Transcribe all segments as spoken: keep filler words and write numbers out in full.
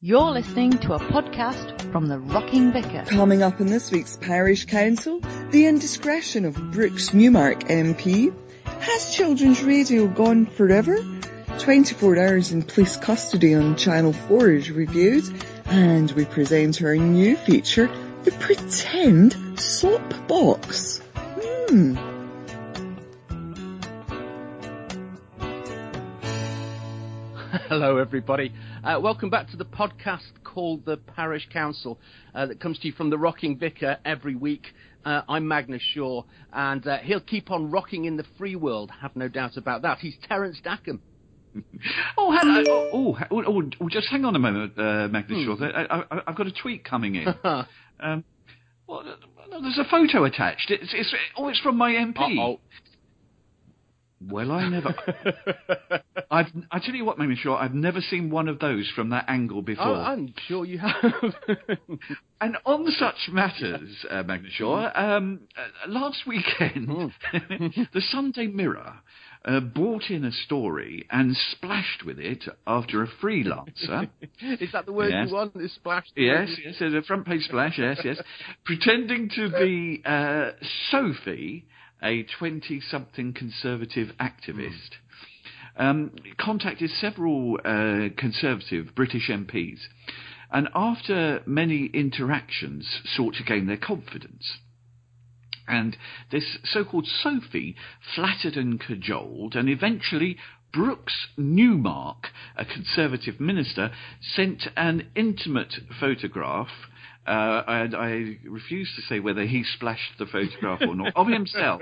You're listening to a podcast from the Rocking Vicar. Coming up in this week's Parish Council, the indiscretion of Brooks Newmark M P. Has children's radio gone forever? twenty-four hours in police custody on Channel four is reviewed. And we present our new feature, the Pretend Soap Box. Hmm. Hello everybody, uh, welcome back to the podcast called The Parish Council uh, that comes to you from the Rocking Vicar every week. Uh, I'm Magnus Shaw, and uh, he'll keep on rocking in the free world, have no doubt about that. He's Terence Dackham. Oh, hello. Oh, oh, oh, oh, just hang on a moment, uh, Magnus Hmm. Shaw. I, I, I've got a tweet coming in. um, well, there's a photo attached. It's, it's, oh, it's from my M P. Uh-oh. Well, I never. I've. I tell you what, Magnus Shaw. I've never seen one of those from that angle before. Oh, I'm sure you have. And on such matters, uh, Magnus Shaw, um, uh, last weekend, the Sunday Mirror uh, brought in a story and splashed with it after a freelancer. Is that the word Yes. you want? Is splashed? Yes, yes, there's a front page splash, yes, yes. Pretending to be uh, Sophie, a twenty-something conservative activist, um, contacted several uh, conservative British M Ps, and after many interactions sought to gain their confidence. And this so-called Sophie flattered and cajoled, and eventually Brooks Newmark, a Conservative minister, sent an intimate photograph, uh, and I refuse to say whether he splashed the photograph or not, of himself,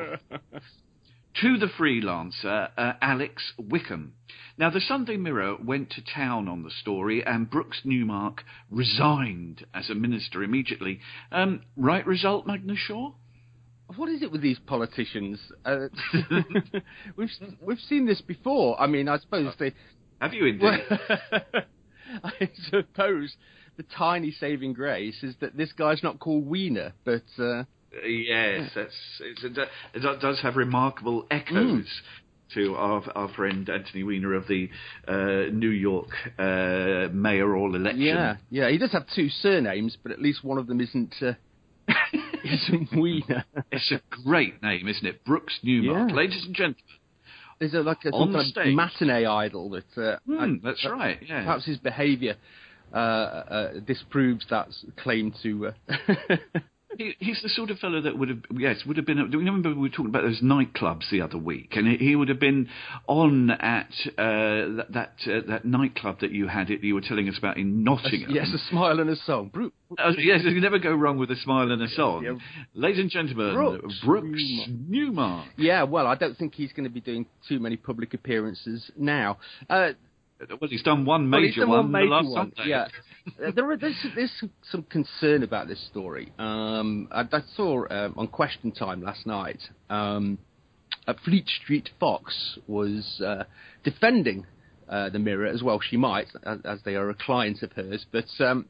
to the freelancer, uh, Alex Wickham. Now, the Sunday Mirror went to town on the story, and Brooks Newmark resigned as a minister immediately. Um, right result, Magnus Shaw? What is it with these politicians? Uh, we've we've seen this before. I mean, I suppose they. Have you indeed? I suppose the tiny saving grace is that this guy's not called Wiener, but. Uh, Yes, that's it's, it, it does have remarkable echoes Mm. to our our friend Anthony Weiner of the uh, New York uh, mayoral election. yeah, yeah, he does have two surnames, but at least one of them isn't uh, isn't Wiener. It's a great name, isn't it? Brooks Newmark. Yeah. Ladies and gentlemen. There's a, like a On some the kind of stage. matinee idol that. Uh, Hmm, I- that's right, yeah. Perhaps his behaviour uh, uh, disproves that claim to. Uh, He, he's the sort of fellow that would have, yes, would have been. Do you remember we were talking about those nightclubs the other week, and he, he would have been on at uh, that that, uh, that nightclub that you had. It you were telling us about in Nottingham. yes, a smile and a song. Bru- Uh, yes, you never go wrong with a smile and a song. Yeah. Ladies and gentlemen, Brooks Brooks, Newmark. Yeah, well, I don't think he's going to be doing too many public appearances now. Uh, Well, he's done one well, he's major done one, one the major last one. Sunday. Yeah, Uh, there are, there's, there's some concern about this story. Um, I, I saw um, on Question Time last night, um, a Fleet Street Fox was uh, defending uh, the Mirror, as well she might, as, as they are a client of hers, but um,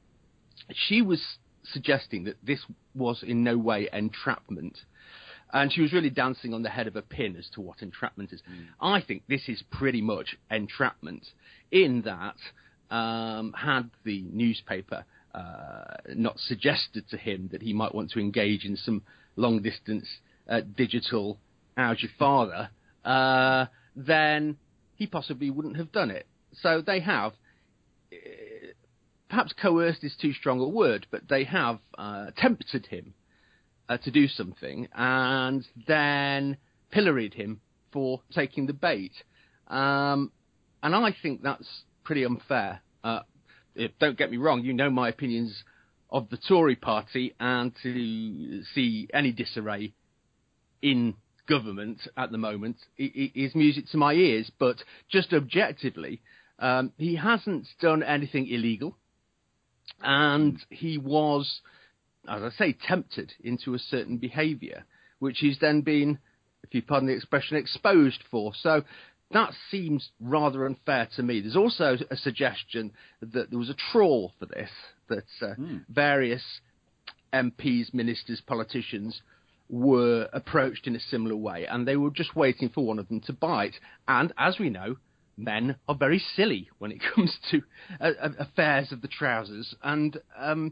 she was suggesting that this was in no way entrapment. And she was really dancing on the head of a pin as to what entrapment is. Mm. I think this is pretty much entrapment in that um, had the newspaper uh, not suggested to him that he might want to engage in some long-distance uh, digital how's your father, uh, then he possibly wouldn't have done it. So they have, uh, perhaps coerced is too strong a word, but they have uh, tempted him uh, to do something and then pilloried him for taking the bait. Um, and I think that's pretty unfair. Uh, if, don't get me wrong, you know my opinions of the Tory party, and to see any disarray in government at the moment is music to my ears. But just objectively, um, he hasn't done anything illegal, and he was, as I say, tempted into a certain behaviour, which he's then been, if you pardon the expression, exposed for. So that seems rather unfair to me. There's also a suggestion that there was a trawl for this, that uh, mm. various M Ps, ministers, politicians were approached in a similar way, and they were just waiting for one of them to bite. And as we know, men are very silly when it comes to uh, affairs of the trousers, and um,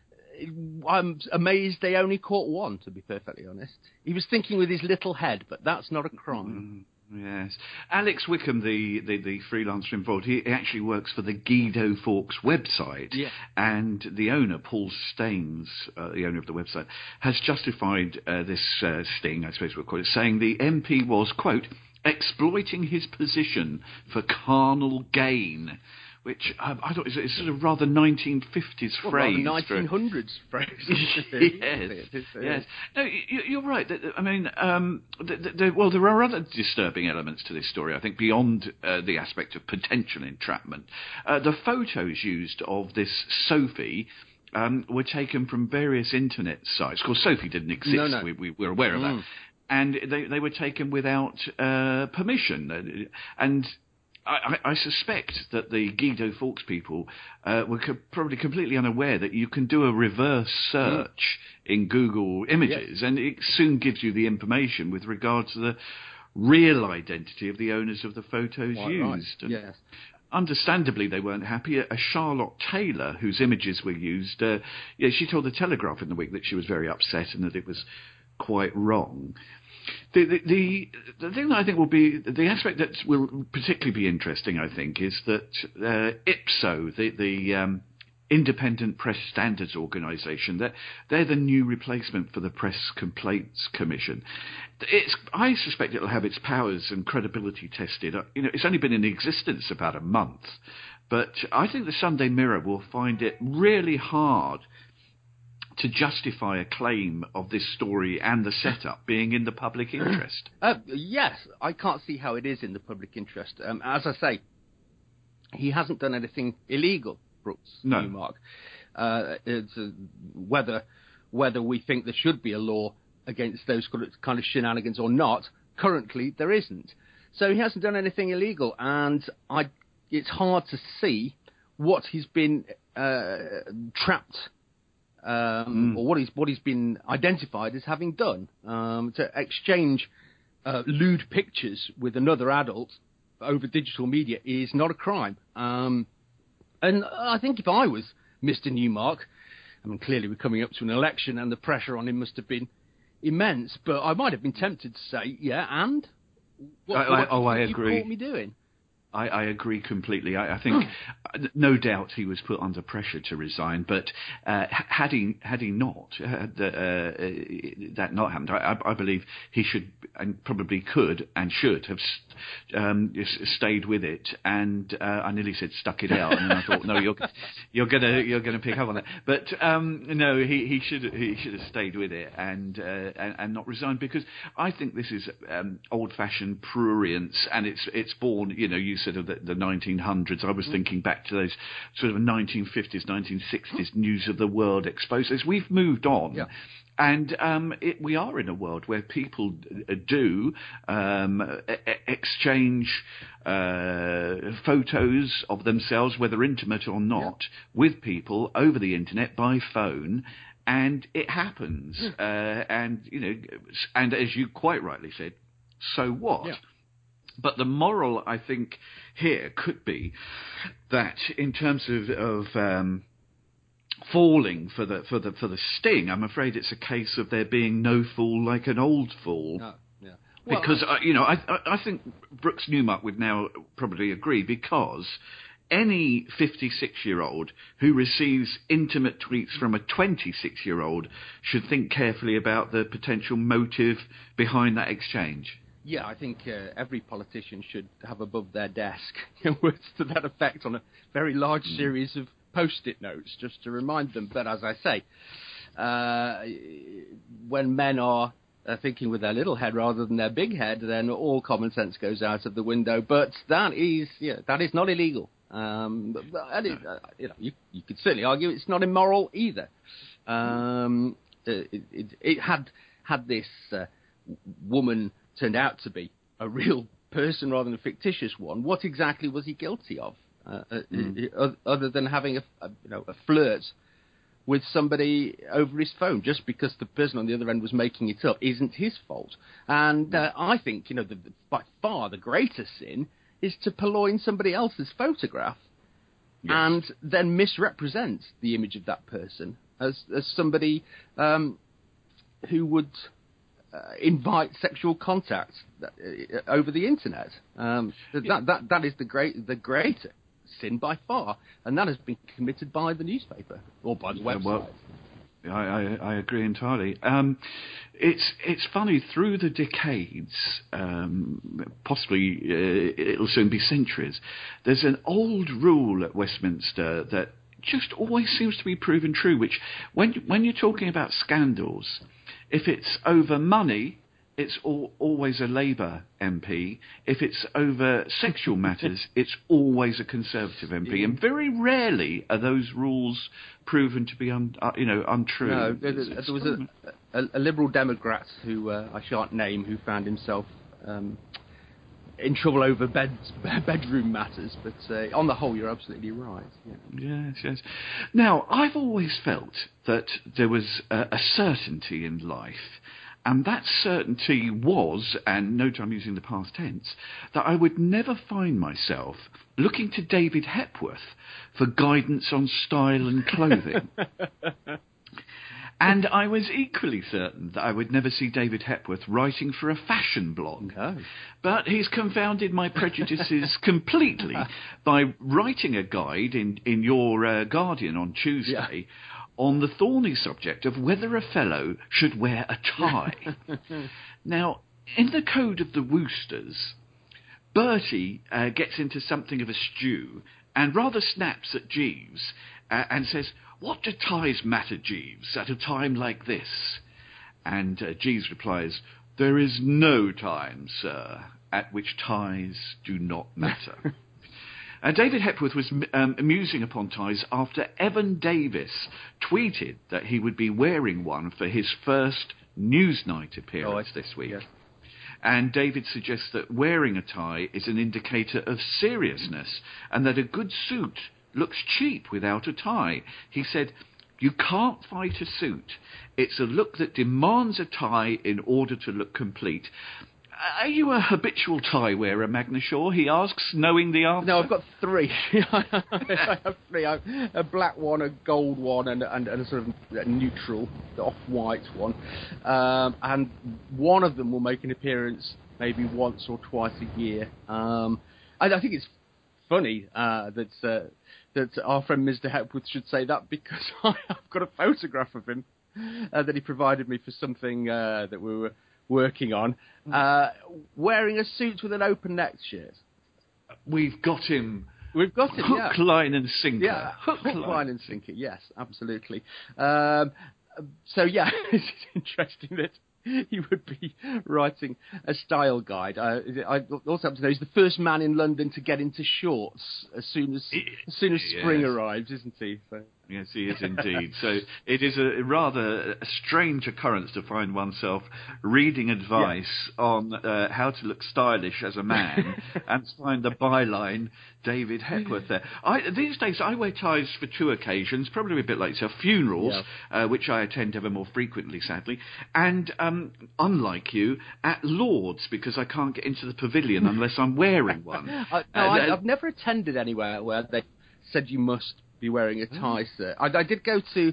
I'm amazed they only caught one, to be perfectly honest. He was thinking with his little head, but that's not a crime. Mm, yes. Alex Wickham, the, the, the freelancer involved, he actually works for the Guido Fawkes website, yeah. and the owner, Paul Staines, uh, the owner of the website, has justified uh, this uh, sting, I suppose we'll call it, saying the M P was, quote, exploiting his position for carnal gain, which um, I thought is a sort of rather nineteen fifties well, phrase. nineteen hundreds for... phrase. yes, yes. No, you're right. I mean, um, the, the, well, there are other disturbing elements to this story, I think, beyond uh, the aspect of potential entrapment. Uh, the photos used of this Sophie um, were taken from various internet sites. Of course, Sophie didn't exist. No, no. We, we, we're aware of mm. that. And they, they were taken without uh, permission. And I, I suspect that the Guido Fawkes people uh, were co- probably completely unaware that you can do a reverse search mm. in Google Images, yes. and it soon gives you the information with regard to the real identity of the owners of the photos Quite used. Right. Yes. Understandably, they weren't happy. A Charlotte Taylor, whose images were used, uh, yeah, she told the Telegraph in the week that she was very upset and that it was quite wrong. The, the the the thing that I think will be the aspect that will particularly be interesting, I think, is that uh, IPSO, the the um, Independent Press Standards Organisation, that they're, they're the new replacement for the Press Complaints Commission. It's I suspect it'll have its powers and credibility tested. You know, it's only been in existence about a month, but I think the Sunday Mirror will find it really hard to justify a claim of this story and the setup being in the public interest. Uh, yes, I can't see how it is in the public interest. Um, as I say, he hasn't done anything illegal, Brooks no. Newmark. Uh, it's, uh, whether whether we think there should be a law against those kind of shenanigans or not, currently there isn't. So he hasn't done anything illegal, and I, it's hard to see what he's been uh, trapped Um, mm. or what he's what he's been identified as having done. Um, to exchange uh, lewd pictures with another adult over digital media is not a crime. Um, and I think if I was Mister Newmark, I mean, clearly we're coming up to an election and the pressure on him must have been immense, but I might have been tempted to say, yeah, and? What, I, what I, oh, I you agree. caught me doing? I, I agree completely. I, I think, no doubt, he was put under pressure to resign. But uh, had he had he not, had the, uh, that not happened, I, I believe he should and probably could and should have um, stayed with it. And uh, I nearly said stuck it out, and then I thought, no, you're you're gonna you're gonna pick up on that. But um, no, he, he should he should have stayed with it and uh, and, and not resigned, because I think this is um, old-fashioned prurience, and it's it's born, you know, you said of the, the nineteen hundreds. I was thinking back to those sort of nineteen fifties, nineteen sixties News of the World exposes. We've moved on. Yeah. And um, it, we are in a world where people do um, e- exchange uh, photos of themselves, whether intimate or not, yeah. with people over the internet by phone. And it happens. Uh, and, you know, and as you quite rightly said, so what? Yeah. But the moral, I think, here could be that in terms of, of um, falling for the for the for the sting, I'm afraid it's a case of there being no fool like an old fool. No, yeah. Well, because uh, you know, I I think Brooks Newmark would now probably agree, because any fifty-six-year-old who receives intimate tweets from a twenty-six-year-old should think carefully about the potential motive behind that exchange. Yeah, I think uh, every politician should have above their desk words to that effect on a very large mm. series of post-it notes, just to remind them. But as I say, uh, when men are uh, thinking with their little head rather than their big head, then all common sense goes out of the window. But that is, yeah, that is not illegal. Um, but, but it, uh, you know, you, you could certainly argue it's not immoral either. Um, it, it, it had had this uh, woman turned out to be a real person rather than a fictitious one, what exactly was he guilty of, uh, mm. uh, other than having a, a you know a flirt with somebody over his phone? Just because the person on the other end was making it up isn't his fault. And uh, I think, you know, the, the, by far the greater sin is to purloin somebody else's photograph Yes. and then misrepresent the image of that person as, as somebody um, who would uh, invite sexual contact uh, over the internet. Um, that, that that is the great the greater sin by far, and that has been committed by the newspaper or by the Yeah, website. well, I, I, I agree entirely. Um, it's it's funny, through the decades, um, possibly uh, it'll soon be centuries, there's an old rule at Westminster that just always seems to be proven true, which when, when you're talking about scandals, if it's over money, it's all, always a Labour M P. If it's over sexual matters, it's always a Conservative M P. Yeah. And very rarely are those rules proven to be un, uh, you know, untrue. No, there, It's- there it's was a, a, a Liberal Democrat who uh, I shan't name, who found himself um, in trouble over bed, bedroom matters. But uh, on the whole, you're absolutely right. Yeah. Yes, yes. Now, I've always felt that there was a, a certainty in life, and that certainty was, and note I'm using the past tense, that I would never find myself looking to David Hepworth for guidance on style and clothing. And I was equally certain that I would never see David Hepworth writing for a fashion blog. No. But he's confounded my prejudices completely by writing a guide in, in your uh, Guardian on Tuesday on the thorny subject of whether a fellow should wear a tie. Now, in the Code of the Woosters, Bertie uh, gets into something of a stew and rather snaps at Jeeves uh, and says, "What do ties matter, Jeeves, at a time like this?" And uh, Jeeves replies, "There is no time, sir, at which ties do not matter." Uh, David Hepworth was um, musing upon ties after Evan Davis tweeted that he would be wearing one for his first Newsnight appearance Oh, this week. yes. And David suggests that wearing a tie is an indicator of seriousness and that a good suit looks cheap without a tie. He said, "You can't fight a suit. It's a look that demands a tie in order to look complete." Are you a habitual tie wearer, Magna Shaw? He asks, knowing the answer. No, I've got three. I have three. I have a black one, a gold one, and, and, and a sort of a neutral, off-white one. Um, and one of them will make an appearance maybe once or twice a year. Um, and I think it's funny uh, that uh, that our friend Mister Hepworth should say that, because I've got a photograph of him uh, that he provided me for something uh, that we were working on, uh, wearing a suit with an open neck shirt. We've got him. We've got him, Hook, yeah. line and sinker. Yeah, hook, hook line and sinker, yes, absolutely. Um, so, yeah, it's interesting that he would be writing a style guide. Uh, I also happen to know he's the first man in London to get into shorts as soon as as soon as spring yes. arrives, isn't he? So. Yes, he is indeed. So it is a rather a strange occurrence to find oneself reading advice yeah. on uh, how to look stylish as a man and find the byline David Hepworth there. I, these days I wear ties for two occasions, probably a bit like yourself, funerals, yeah. uh, which I attend ever more frequently, sadly, and um, unlike you, at Lord's, because I can't get into the pavilion unless I'm wearing one. I, no, uh, I, I've never attended anywhere where they said you must be wearing a tie, mm. sir. I, I did go to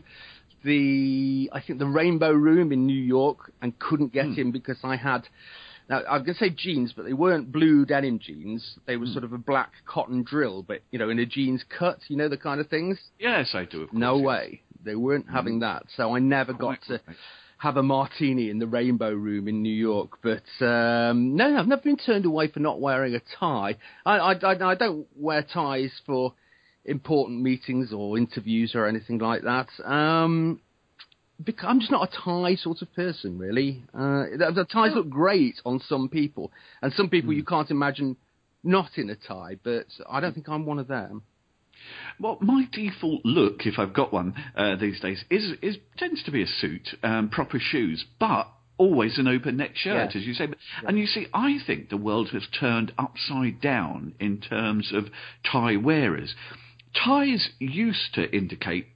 the, I think, the Rainbow Room in New York and couldn't get mm. in because I had, now I was going to say jeans, but they weren't blue denim jeans. They were mm. sort of a black cotton drill, but, you know, in a jeans cut, you know, the kind of things? Yes, I do, of course. No yes. way. They weren't mm. having that. So I never got to have a martini in the Rainbow Room in New York. But, um, no, I've never been turned away for not wearing a tie. I, I, I, I don't wear ties for important meetings or interviews or anything like that. Um, because I'm just not a tie sort of person, really. Uh, the, the ties look great on some people, and some people mm. you can't imagine not in a tie, but I don't think I'm one of them. Well, my default look, if I've got one uh, these days, is is tends to be a suit, um, proper shoes, but always an open neck shirt, yes. as you say. Yeah. And you see, I think the world has turned upside down in terms of tie wearers. Ties used to indicate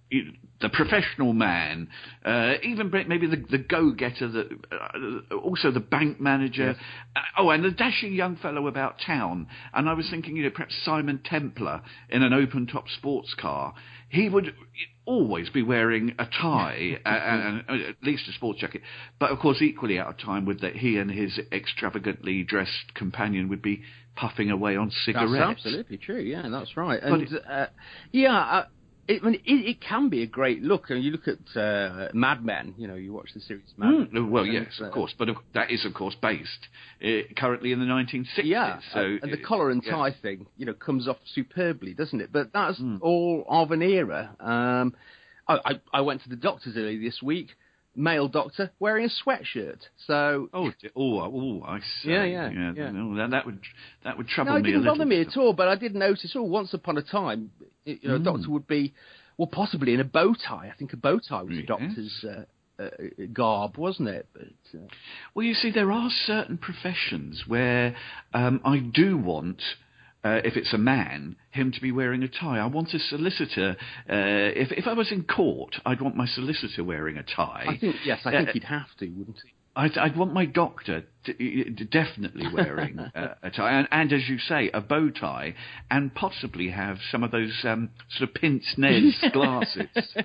the professional man, uh, even maybe the, the go-getter, the, uh, also the bank manager. Yes. Uh, oh, and the dashing young fellow about town. And I was thinking, you know, perhaps Simon Templar in an open-top sports car. He would always be wearing a tie and, and at least a sports jacket. But, of course, equally out of time with that, he and his extravagantly dressed companion would be puffing away on cigarettes. That's absolutely true, yeah, that's right. And, it, uh, yeah, uh, It, I mean, it, it can be a great look. And you look at uh, Mad Men, you know, you watch the series Mad Men. Mm, well, yes, uh, of course. But that is, of course, based uh, currently in the nineteen sixties. Yeah, so, uh, and the collar and tie yes. thing, you know, comes off superbly, doesn't it? But that's mm. all of an era. Um, I, I, I went to the doctor's earlier this week, male doctor, wearing a sweatshirt. So oh, oh, oh, I see. Yeah, yeah, yeah. yeah. No, that, that would that would trouble no, it me a didn't little. bother me at all. But I did notice. Oh, once upon a time, you know, a mm. doctor would be. Well, possibly in a bow tie. I think a bow tie was yes. a doctor's uh, uh, garb, wasn't it? But, uh... Well, you see, there are certain professions where um, I do want, uh, if it's a man, him to be wearing a tie. I want a solicitor. Uh, if if I was in court, I'd want my solicitor wearing a tie. I think yes, I think uh, he'd have to, wouldn't he? I'd, I'd want my doctor to, to definitely wearing uh, a tie, and, and as you say, a bow tie, and possibly have some of those um, sort of pince-nez glasses.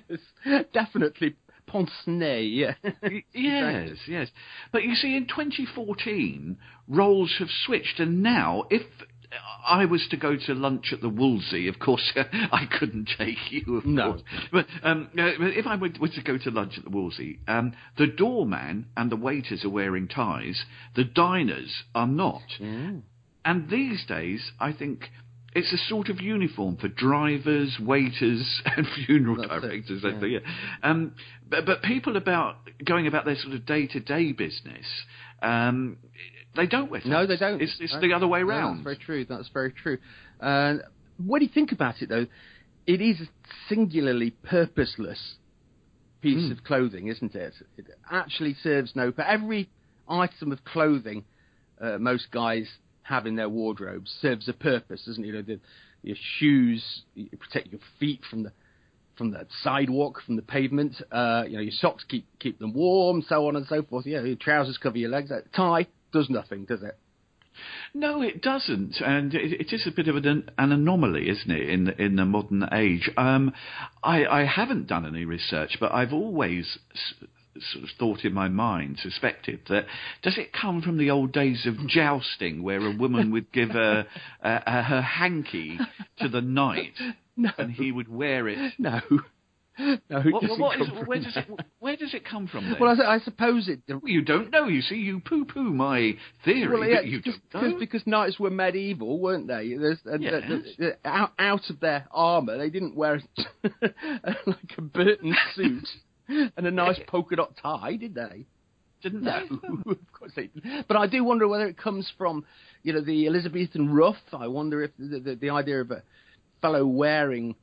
Definitely pince-nez, yeah. Yes, yes. But you see, in twenty fourteen, roles have switched, and now, if I was to go to lunch at the Wolsey, of course, I couldn't take you, of no. course. But um, if I were to go to lunch at the Wolsey, um, the doorman and the waiters are wearing ties. The diners are not. Mm. And these days, I think it's a sort of uniform for drivers, waiters, and funeral That's directors. It, yeah. Yeah. Um, but, but people about going about their sort of day-to-day business. Um, They don't wear ties. No, they don't. It's, it's no. the other way no, round. That's very true. That's very true. Uh, when you think about it, though, it is a singularly purposeless piece mm. of clothing, isn't it? It actually serves no purpose. Every item of clothing uh, most guys have in their wardrobes serves a purpose, doesn't it? You know, the, your shoes you protect your feet from the from the sidewalk, from the pavement. Uh, you know, your socks keep keep them warm, so on and so forth. Yeah, your trousers cover your legs. That tie does nothing, does it? No, it doesn't, and it, it is a bit of an, an anomaly, isn't it, in the, in the modern age? Um, I, I haven't done any research, but I've always s- sort of thought in my mind, suspected that does it come from the old days of jousting, where a woman would give a, a, a, her hanky to the knight, no. and he would wear it? No. No, what, what is, where does it where does it come from then? Well, I, I suppose it. Well, you don't know. You see, you poo-poo my theory. Well, yeah, but you just, don't know. because knights were medieval, weren't they? There's, and yes. the, the, the, out, out of their armour, they didn't wear like a Burton suit and a nice polka dot tie, did they? Didn't no, they? of course they didn't. But I do wonder whether it comes from, you know, the Elizabethan ruff. I wonder if the, the, the idea of a fellow wearing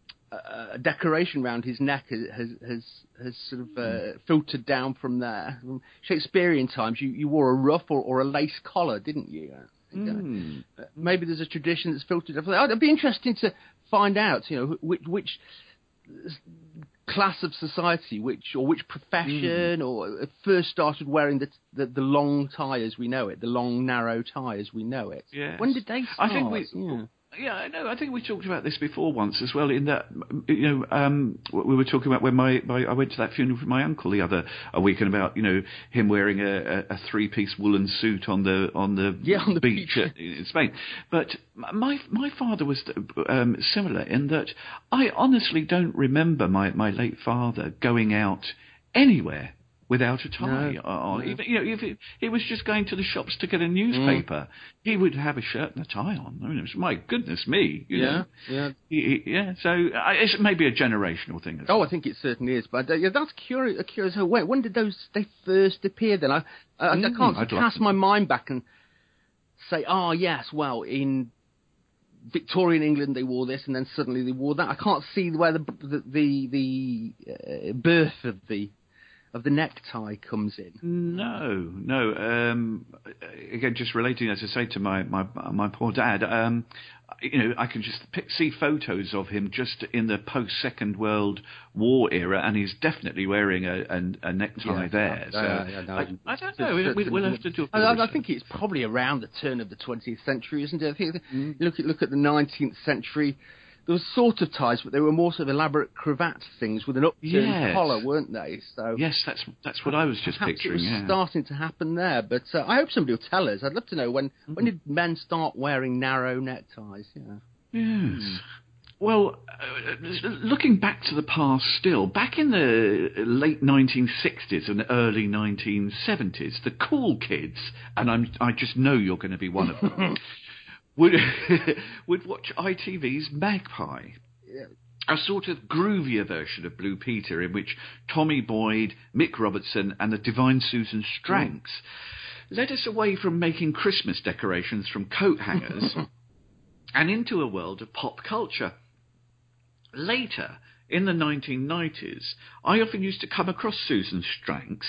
a decoration round his neck has has has, has sort of uh, filtered down from there. From Shakespearean times, you, you wore a ruff or, or a lace collar, didn't you? Mm. Uh, maybe there's a tradition that's filtered. It'd be interesting to find out, you know, which, which class of society, which or which profession, mm. or first started wearing the, the the long tie as we know it, the long narrow tie as we know it. Yes. When did they start? I think we. Yeah. Yeah, I know. I think we talked about this before once as well. In that, you know, um, we were talking about when my, my I went to that funeral for my uncle the other a week, and about you know him wearing a, a three-piece woolen suit on the on the, yeah, on the beach, beach. in Spain. But my my father was um, similar in that I honestly don't remember my, my late father going out anywhere without a tie no, on. No. Even, you know, if it, he was just going to the shops to get a newspaper, mm. he would have a shirt and a tie on. I mean, it was, my goodness me. You yeah, know. yeah. He, he, yeah, so uh, it's maybe a generational thing. As oh, well. I think it certainly is. But uh, yeah, that's curious. curious. When, when did those they first appear then? I, I, mm, I can't I'd cast like my mind back and say, oh, yes, well, in Victorian England they wore this and then suddenly they wore that. I can't see where the the, the, the uh, birth of the of the necktie comes in. No, no. Um, again, just relating, as I say, to my my, my poor dad. Um, you know, I can just pick, see photos of him just in the post-Second World War era, and he's definitely wearing a, a, a necktie Yeah, there. no, So no, yeah, no. I, I don't know. We, we'll have to do. A I, I research. think it's probably around the turn of the twentieth century, isn't it? I think Mm. look at look at the nineteenth century. There was sort of ties, but they were more sort of elaborate cravat things with an upturned Yes. collar, weren't they? So Yes, that's that's what I was just perhaps picturing. it was Yeah. starting to happen there. But uh, I hope somebody will tell us. I'd love to know when Mm. when did men start wearing narrow neckties? Yeah. Yes. Mm. Well, uh, looking back to the past still, back in the late nineteen sixties and early nineteen seventies, the cool kids, and I'm, I just know you're going to be one of them, would, would watch I T V's Magpie. Yeah. A sort of groovier version of Blue Peter in which Tommy Boyd, Mick Robertson and the divine Susan Stranks mm. led us away from making Christmas decorations from coat hangers and into a world of pop culture. Later, in the nineteen nineties, I often used to come across Susan Stranks,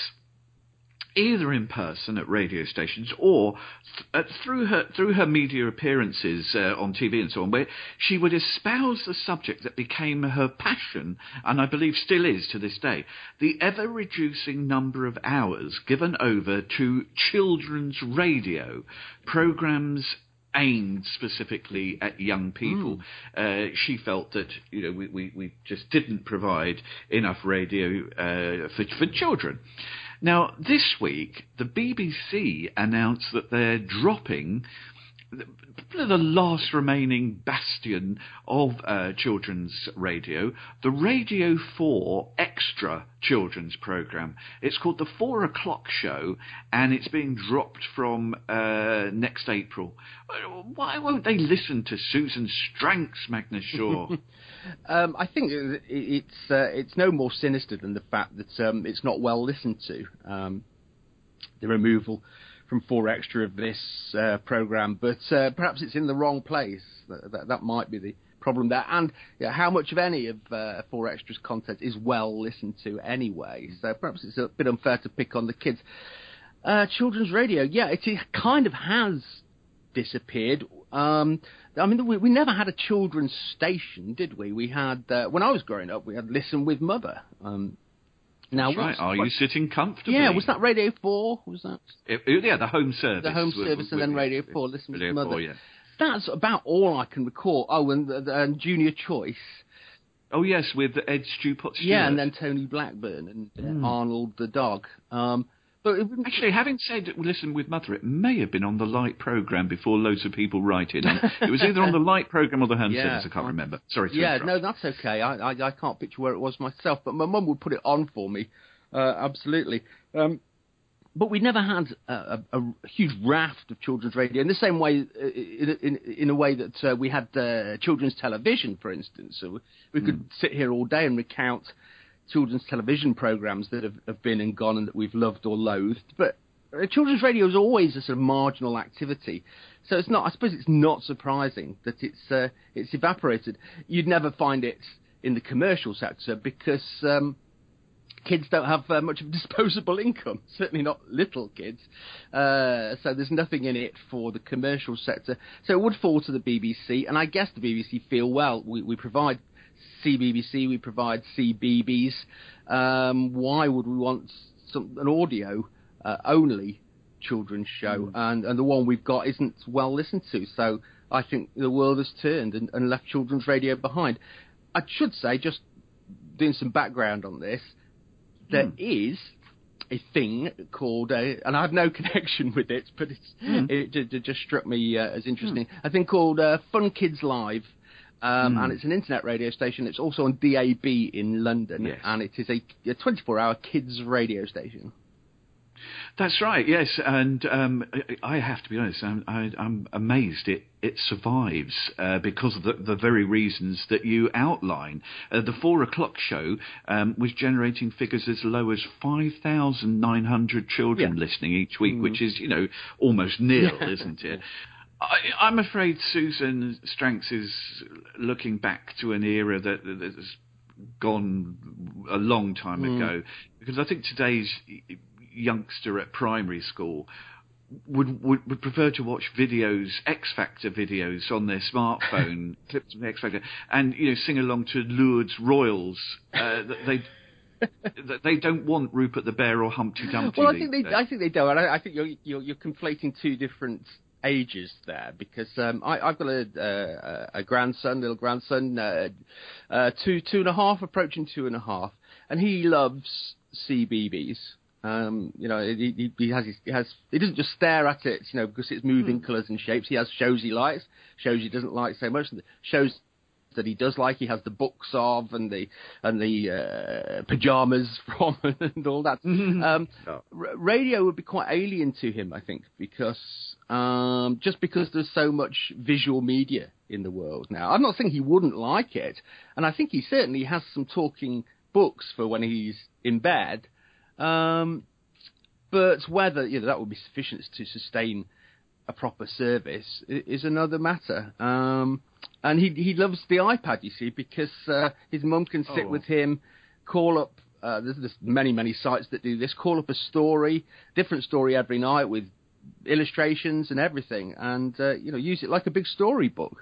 either in person at radio stations or th- uh, through her through her media appearances uh, on T V and so on, where she would espouse the subject that became her passion, and I believe still is to this day, the ever-reducing number of hours given over to children's radio programmes aimed specifically at young people. Mm. Uh, she felt that, you know, we, we, we just didn't provide enough radio uh, for, for children. Now, this week, the B B C announced that they're dropping the, the last remaining bastion of uh, children's radio, the Radio four Extra children's programme. It's called the Four O'Clock Show, and it's being dropped from uh, next April. Why won't they listen to Susan Stranks, Magnus Shaw? um, I think it's uh, it's no more sinister than the fact that um, it's not well listened to. Um, the removal from four Extra of this uh, programme, but uh, perhaps it's in the wrong place. That, that, that might be the problem there. And yeah, how much of any of uh, four Extra's content is well listened to anyway? So perhaps it's a bit unfair to pick on the kids. Uh, children's radio, yeah, it, it kind of has disappeared. Um, I mean, we, we never had a children's station, did we? We had, uh, when I was growing up, we had Listen with Mother. Um, Now, That's right. Are you sitting comfortably? Yeah, was that Radio four? Was that? It, it, yeah, the home service. The home with, service with, and then with, Radio four. Listen with Mother. four, yeah. That's about all I can recall. Oh, and, uh, and Junior Choice. Oh, yes, with Ed Stewart. Yeah, and then Tony Blackburn and mm. Arnold the dog. Um, but it, Actually, having said Listen with Mother, it may have been on the Light programme before loads of people write in. It was either on the Light programme or the home yeah, service, I can't I, remember. Sorry to Yeah, interrupt. no, that's okay. I, I, I can't picture where it was myself, but my mum would put it on for me. Uh, absolutely. Um, but we never had a, a, a huge raft of children's radio in the same way, in, in, in a way that uh, we had uh, children's television, for instance. So we could mm. sit here all day and recount children's television programmes that have, have been and gone and that we've loved or loathed. But uh, children's radio is always a sort of marginal activity. So it's not. I suppose it's not surprising that it's uh, it's evaporated. You'd never find it in the commercial sector because Um, kids don't have uh, much of disposable income, certainly not little kids. Uh, so there's nothing in it for the commercial sector. So it would fall to the B B C, and I guess the B B C feel, well, we, we provide C B B C, we provide C B B S. Um, why would we want some, an audio-only uh, children's show? Mm. And, and the one we've got isn't well listened to. So I think the world has turned and, and left children's radio behind. I should say, just doing some background on this, there mm. is a thing called, a, and I have no connection with it, but it's, mm. it, it, it just struck me uh, as interesting, mm. a thing called uh, Fun Kids Live, um, mm. and it's an internet radio station. It's also on D A B in London, yes. and it is a, a twenty-four hour kids radio station. That's right, yes, and um, I have to be honest, I'm, I, I'm amazed it, it survives uh, because of the, the very reasons that you outline. Uh, the Four O'Clock Show um, was generating figures as low as five thousand nine hundred children yeah. listening each week, mm. which is, you know, almost nil, yeah. isn't it? I, I'm afraid Susan Stranks is looking back to an era that that's gone a long time mm. ago, because I think today's youngster at primary school would, would would prefer to watch videos, X Factor videos on their smartphone, clips of X Factor, and you know sing along to Lourdes Royals. Uh, they they don't want Rupert the Bear or Humpty Dumpty. Well, I think they days. I think they do, and I, I think you're, you're you're conflating two different ages there, because um, I, I've got a, a, a grandson, little grandson, uh, uh, two two and a half, approaching two and a half, and he loves C B B S. Um, you know, he, he has he has he doesn't just stare at it, you know, because it's moving mm. colours and shapes. He has shows he likes, shows he doesn't like so much, shows that he does like. He has the books of and the and the uh, pajamas from and all that. Um, oh. r- radio would be quite alien to him, I think, because um, just because there's so much visual media in the world now. I'm not saying he wouldn't like it, and I think he certainly has some talking books for when he's in bed. Um, but whether you know that would be sufficient to sustain a proper service is another matter. Um, and he he loves the iPad, you see, because uh, his mum can sit oh. with him, call up. Uh, there's, there's many many sites that do this. Call up a story, different story every night with illustrations and everything, and uh, you know use it like a big storybook.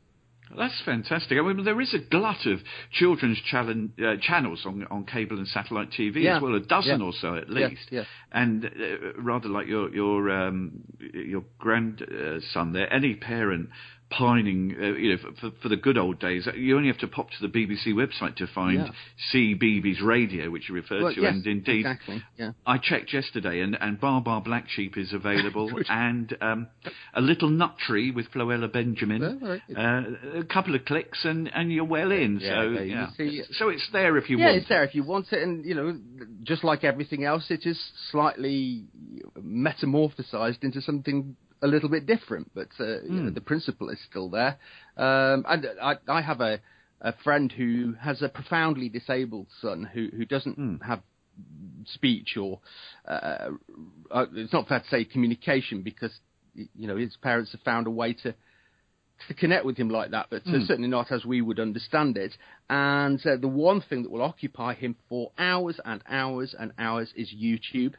That's fantastic. I mean, there is a glut of children's challenge, uh, channels on on cable and satellite T V yeah. as well, a dozen yeah. or so at least. Yeah. Yeah. And uh, rather like your your um, your grandson there, any parent pining, uh, you know, for, for the good old days, you only have to pop to the B B C website to find yeah. C B B S Radio, which you referred well, to, yes, and indeed, exactly. yeah. I checked yesterday, and, and Bar Bar Black Sheep is available, and um, A Little Nut Tree with Floella Benjamin. Oh, right. uh, a couple of clicks, and, and you're well in. Yeah, so okay. yeah, see, so it's there if you yeah, want. Yeah, it's there if you want it, and you know, just like everything else, it is slightly metamorphosized into something a little bit different, but uh, mm. you know, the principle is still there. Um, and I, I have a, a friend who has a profoundly disabled son who, who doesn't mm. have speech or uh, uh, it's not fair to say communication, because you know his parents have found a way to to connect with him like that, but mm. uh, certainly not as we would understand it. And uh, the one thing that will occupy him for hours and hours and hours is YouTube.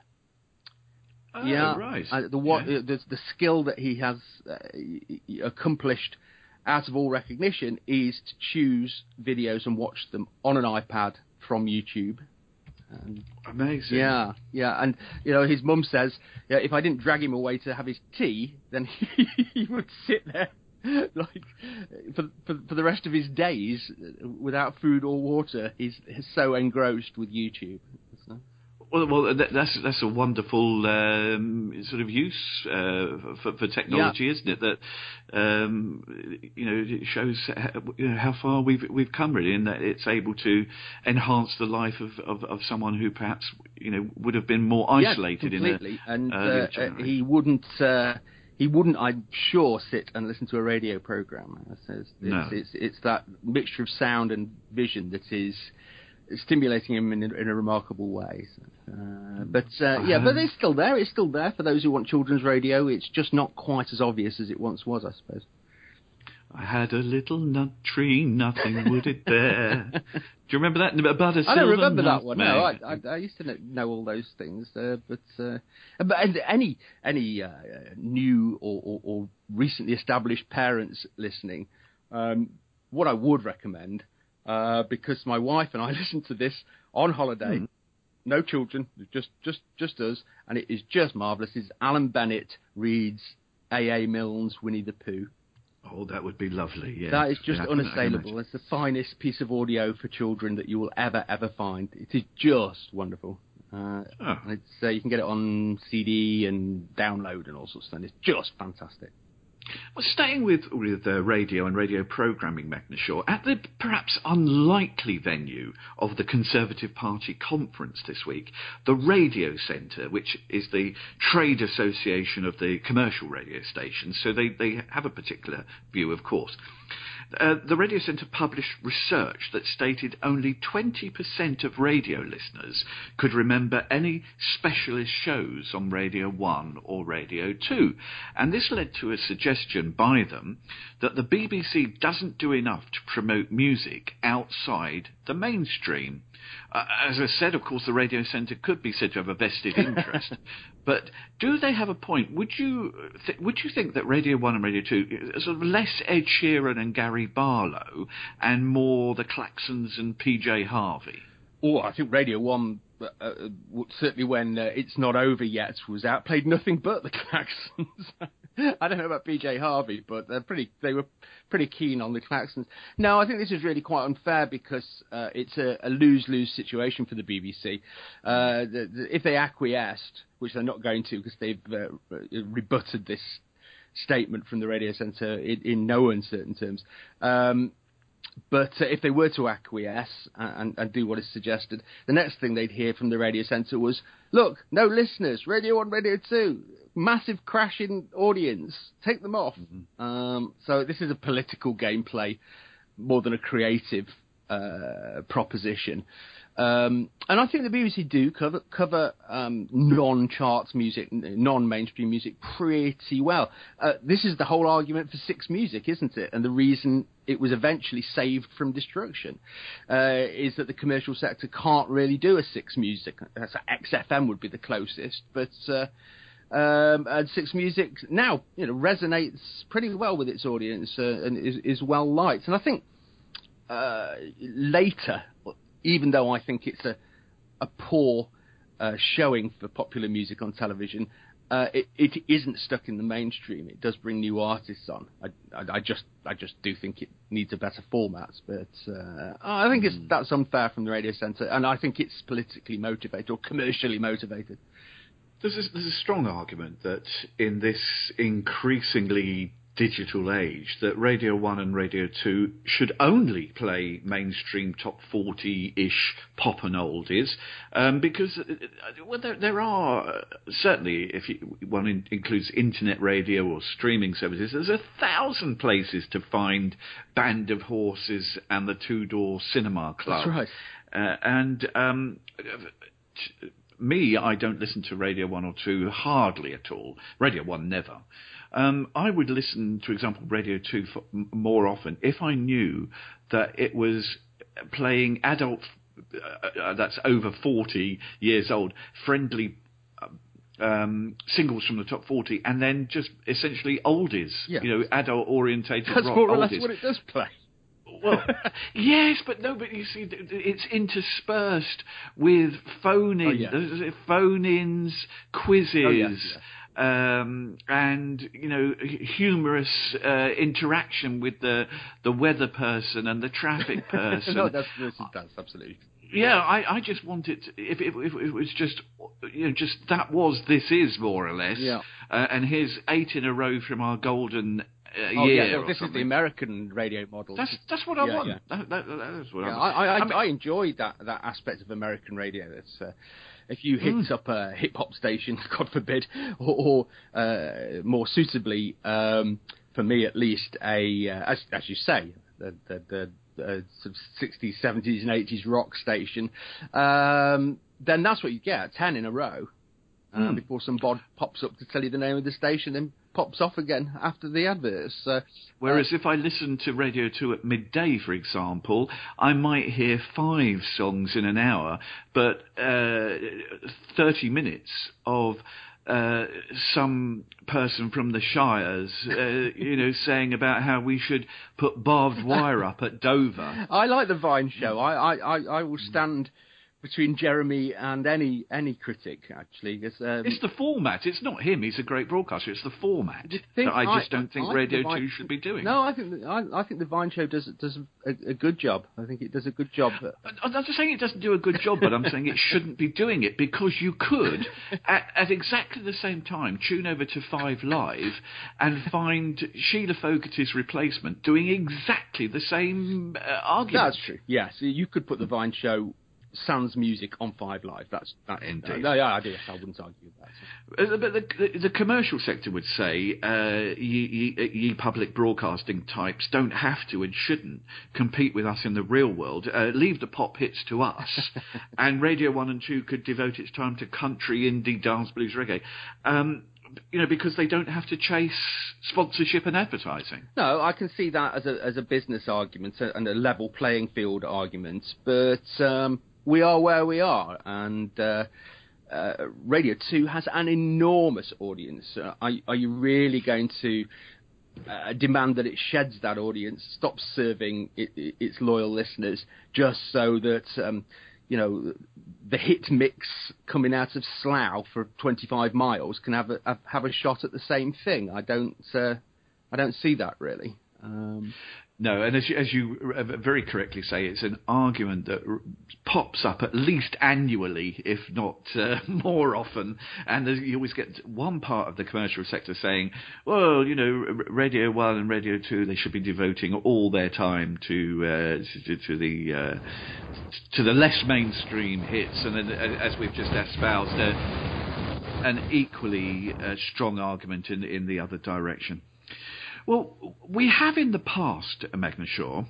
Oh, yeah, right. Uh, the what yeah. uh, the, the skill that he has uh, accomplished out of all recognition is to choose videos and watch them on an iPad from YouTube. And, Amazing. Yeah, yeah, and you know his mum says, yeah, if I didn't drag him away to have his tea, then he, he would sit there like for, for for the rest of his days without food or water. He's, he's so engrossed with YouTube. So. Well, well, that's that's a wonderful um, sort of use uh, for, for technology, yeah. isn't it? That um, you know it shows how, you know, how far we've we've come, really, in that it's able to enhance the life of, of, of someone who perhaps you know would have been more isolated yeah, completely. in a and uh, he wouldn't uh, he wouldn't, I'm sure, sit and listen to a radio program. It's, no. it's, it's, it's that mixture of sound and vision that is stimulating him in a, in a remarkable way. So, uh, but uh, yeah, but it's still there. It's still there for those who want children's radio. It's just not quite as obvious as it once was, I suppose. I had a little nut tree, nothing would it bear. Do you remember that? About a I don't remember nut that one. Man. No, I, I, I used to know, know all those things. Uh, but uh, but any any uh, new or, or, or recently established parents listening, um, what I would recommend. Uh, because my wife and I listened to this on holiday, mm. no children, just just just us, and it is just marvellous. It's Alan Bennett reads A A Milne's Winnie the Pooh. Oh, that would be lovely, yeah. That is just yeah, unassailable. It's the finest piece of audio for children that you will ever, ever find. It is just wonderful. Uh, oh. it's, uh, you can get it on C D and download and all sorts of stuff. It's just fantastic. Well, staying with, with uh, radio and radio programming, Magna Shaw, at the perhaps unlikely venue of the Conservative Party conference this week, the Radio Centre, which is the trade association of the commercial radio stations, so they, they have a particular view, of course. Uh, the Radio Centre published research that stated only twenty percent of radio listeners could remember any specialist shows on Radio one or Radio two. And this led to a suggestion by them that the B B C doesn't do enough to promote music outside the mainstream. Uh, as I said, of course, the Radio Centre could be said to have a vested interest. But do they have a point? Would you th- would you think that Radio one and Radio two are sort of less Ed Sheeran and Gary Barlow and more the Claxons and P J Harvey? Oh, I think Radio one, uh, uh, certainly when uh, It's Not Over Yet was out, played nothing but the Claxons. I don't know about P J Harvey, but they're pretty. They were pretty keen on the Claxons. No, I think this is really quite unfair because uh, it's a, a lose-lose situation for the B B C. Uh, the, the, if they acquiesced, which they're not going to because they've uh, rebutted this statement from the Radio Centre in, in no uncertain terms. Um, But uh, if they were to acquiesce and, and do what is suggested, the next thing they'd hear from the Radio Centre was, look, no listeners, Radio one, Radio two, massive crash in audience, take them off. Mm-hmm. Um, so this is a political gameplay more than a creative uh, proposition. Um, and I think the B B C do cover, cover um, non-charts music, non-mainstream music pretty well. Uh, this is the whole argument for Six Music, isn't it? And the reason it was eventually saved from destruction uh, is that the commercial sector can't really do a Six Music. X F M would be the closest, but uh, um, and Six Music now, you know, resonates pretty well with its audience uh, and is, is well liked. And I think uh, later, even though I think it's a a poor uh, showing for popular music on television, uh, it, it isn't stuck in the mainstream. It does bring new artists on. I, I, I just I just do think it needs a better format, but uh, I think it's that's unfair from the Radio Centre, and I think it's politically motivated or commercially motivated. There's a, there's a strong argument that in this increasingly digital age that Radio one and Radio two should only play mainstream top forty-ish pop and oldies, um, because uh, well, there, there are, uh, certainly if you, one in, includes internet radio or streaming services, there's a thousand places to find Band of Horses and the Two Door Cinema Club. That's right. Uh, and um, t- me, I don't listen to Radio one or two hardly at all. Radio one, never. Um, I would listen, for example, Radio two for, m- more often if I knew that it was playing adult, uh, uh, that's over forty years old, friendly um, singles from the top forty, and then just essentially oldies, yeah. you know, adult-orientated rock. That's more or less oldies. what it does play. Well, yes, but no, but you see, it's interspersed with phone-in, oh, yeah. phone-ins, quizzes. Oh, yes, yes. Um, and you know, humorous uh, interaction with the the weather person and the traffic person. no, that's, that's that's absolutely. Yeah, I, I just want it. To, if, if, if it was just, you know, just that was this is more or less. Yeah. Uh, and here's eight in a row from our golden. Uh, oh yeah, no, this is the American radio model. That's that's what I yeah, want. Yeah. That, that, that's what yeah, I want. I, I, I, mean, I enjoyed that that aspect of American radio. It's uh, if you hit mm. up a hip hop station, God forbid, or, or uh, more suitably, um, for me at least, a uh, as as you say, the the, the uh, sort of sixties, seventies, and eighties rock station, um, then that's what you get, ten in a row. Uh, mm. Before some bod pops up to tell you the name of the station, then pops off again after the adverts. Uh, Whereas uh, if I listen to Radio two at midday, for example, I might hear five songs in an hour, but uh, thirty minutes of uh, some person from the Shires, uh, you know, saying about how we should put barbed wire up at Dover. I like the Vine show. I, I, I, I will stand between Jeremy and any any critic, actually. Um, it's the format. It's not him. He's a great broadcaster. It's the format that I just I, don't think I Radio Vine, two should be doing. No, I think the, I, I think the Vine show does does a, a good job. I think it does a good job. I'm not saying it doesn't do a good job, but I'm saying it shouldn't be doing it because you could, at, at exactly the same time, tune over to Five Live and find Sheila Fogarty's replacement doing exactly the same uh, argument. That's true. Yes, you could put the Vine show sans music on Five Live. That's that. Indeed. No, yeah, I do. I wouldn't argue with that. Uh, But the, the, the commercial sector would say, uh, ye, ye, ye public broadcasting types don't have to and shouldn't compete with us in the real world. Uh, leave the pop hits to us, and Radio One and Two could devote its time to country, indie, dance, blues, reggae. Um, you know, because they don't have to chase sponsorship and advertising. No, I can see that as a as a business argument and a level playing field argument, but um, we are where we are, and uh, uh, Radio Two has an enormous audience. Uh, are, are you really going to uh, demand that it sheds that audience, stops serving it, it, its loyal listeners, just so that um, you know, the hit mix coming out of Slough for twenty-five miles can have a have a shot at the same thing? I don't, uh, I don't see that really. Um, no, and as you, as you very correctly say, it's an argument that r- pops up at least annually, if not uh, more often. And you always get one part of the commercial sector saying, well, you know, Radio One and Radio Two, they should be devoting all their time to uh, to, to the uh, to the less mainstream hits. And then, as we've just espoused, uh, an equally uh, strong argument in in the other direction. Well, we have in the past, Magna Shaw,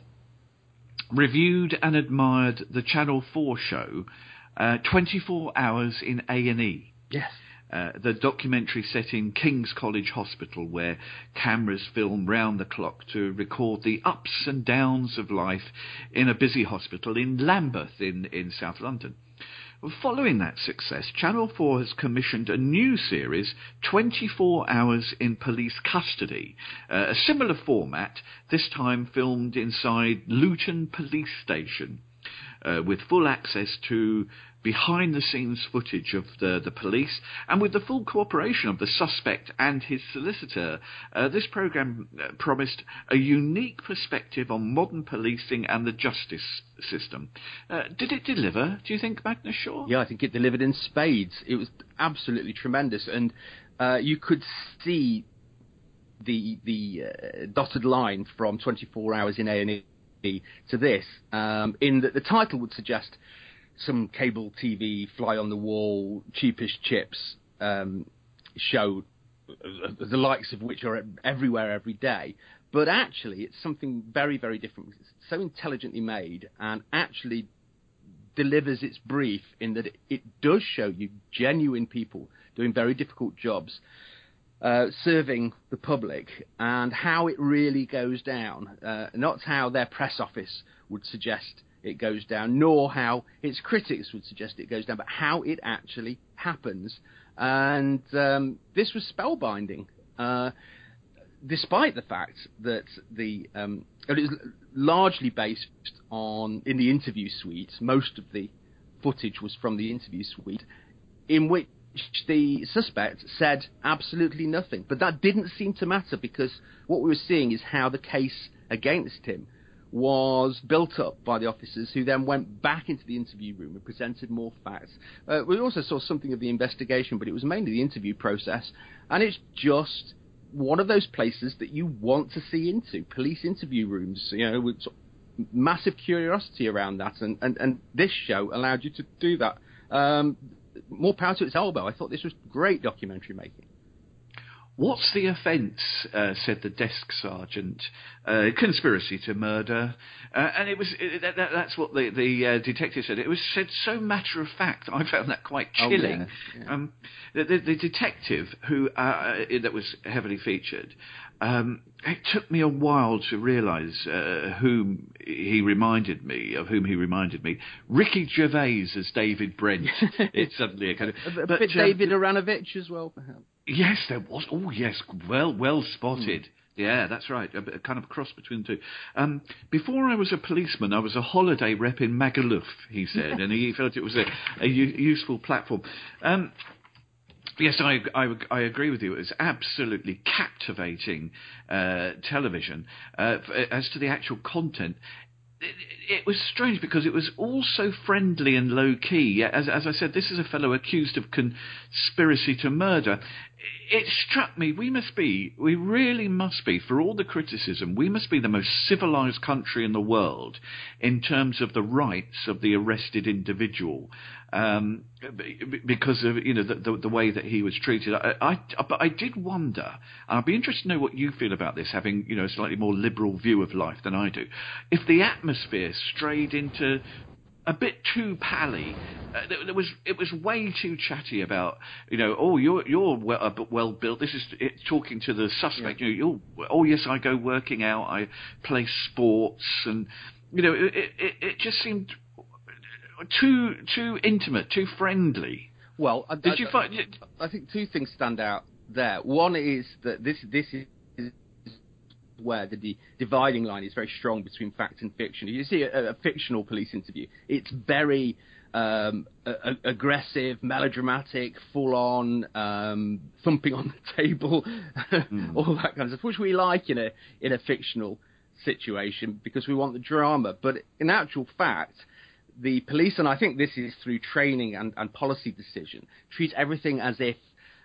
reviewed and admired the Channel four show, uh, twenty-four hours in A and E. Yes. Uh, the documentary set in King's College Hospital, where cameras film round the clock to record the ups and downs of life in a busy hospital in Lambeth in, in South London. Following that success, Channel four has commissioned a new series, twenty-four hours in Police Custody, uh, a similar format, this time filmed inside Luton Police Station, uh, with full access to behind-the-scenes footage of the, the police, and with the full cooperation of the suspect and his solicitor. Uh, this programme uh, promised a unique perspective on modern policing and the justice system. Uh, did it deliver, do you think, Magna Shaw? Yeah, I think it delivered in spades. It was absolutely tremendous, and uh, you could see the the uh, dotted line from twenty-four hours in A and E to this, um, in that the title would suggest some cable T V, fly-on-the-wall, cheapest chips um, show, the likes of which are everywhere every day. But actually, it's something very, very different. It's so intelligently made and actually delivers its brief in that it, it does show you genuine people doing very difficult jobs, uh, serving the public, and how it really goes down. Uh, not how their press office would suggest it goes down, nor how its critics would suggest it goes down, but how it actually happens. And um, this was spellbinding, uh, despite the fact that the um, it was largely based on, in the interview suite, most of the footage was from the interview suite, in which the suspect said absolutely nothing. But that didn't seem to matter, because what we were seeing is how the case against him was built up by the officers, who then went back into the interview room and presented more facts. Uh, we also saw something of the investigation, but it was mainly the interview process, and it's just one of those places that you want to see into, police interview rooms, you know, with sort of massive curiosity around that, and, and, and this show allowed you to do that. Um, more power to its elbow. I thought this was great documentary making. What's the offence, uh, said the desk sergeant. Uh, conspiracy to murder. Uh, and it was it, that, that's what the, the uh, detective said. It was said so matter of fact. I found that quite chilling. Oh, yeah, yeah. Um, the, the, the detective who uh, that was heavily featured, um, it took me a while to realise uh, whom he reminded me, of whom he reminded me. Ricky Gervais as David Brent. It's suddenly a kind of... A, a but, bit um, David Aranovich as well, perhaps. Yes, there was. Oh, yes, well, well spotted. Mm. Yeah, that's right. A, a kind of cross between the two. Um, before I was a policeman, I was a holiday rep in Magaluf, he said, and he felt it was a, a u- useful platform. Um, yes, I, I, I agree with you. It was absolutely captivating uh, television. Uh, as to the actual content, it was strange because it was all so friendly and low-key. As, as I said, this is a fellow accused of conspiracy to murder. it struck me, we must be, we really must be, for all the criticism, we must be the most civilized country in the world in terms of the rights of the arrested individual, um, because of, you know, the, the, the way that he was treated. I, I, but I did wonder, and I'd be interested to know what you feel about this, having, you know, a slightly more liberal view of life than I do, if the atmosphere strayed into a bit too pally. Uh, it was it was way too chatty about, you know, oh, you're you're well, uh, well built. This is it, talking to the suspect. Yeah. You know, you're, oh yes, I go working out. I play sports, and you know, it it, it just seemed too too intimate, too friendly. Well, I, did I, you find? I think two things stand out there. One is that this this is where the di- dividing line is very strong between fact and fiction. You see a, a fictional police interview, it's very um, a, a, aggressive, melodramatic, full-on, um, thumping on the table, mm. all that kind of stuff, which we like in a in a fictional situation because we want the drama. But in actual fact, the police, and I think this is through training and, and policy decision, treat everything as if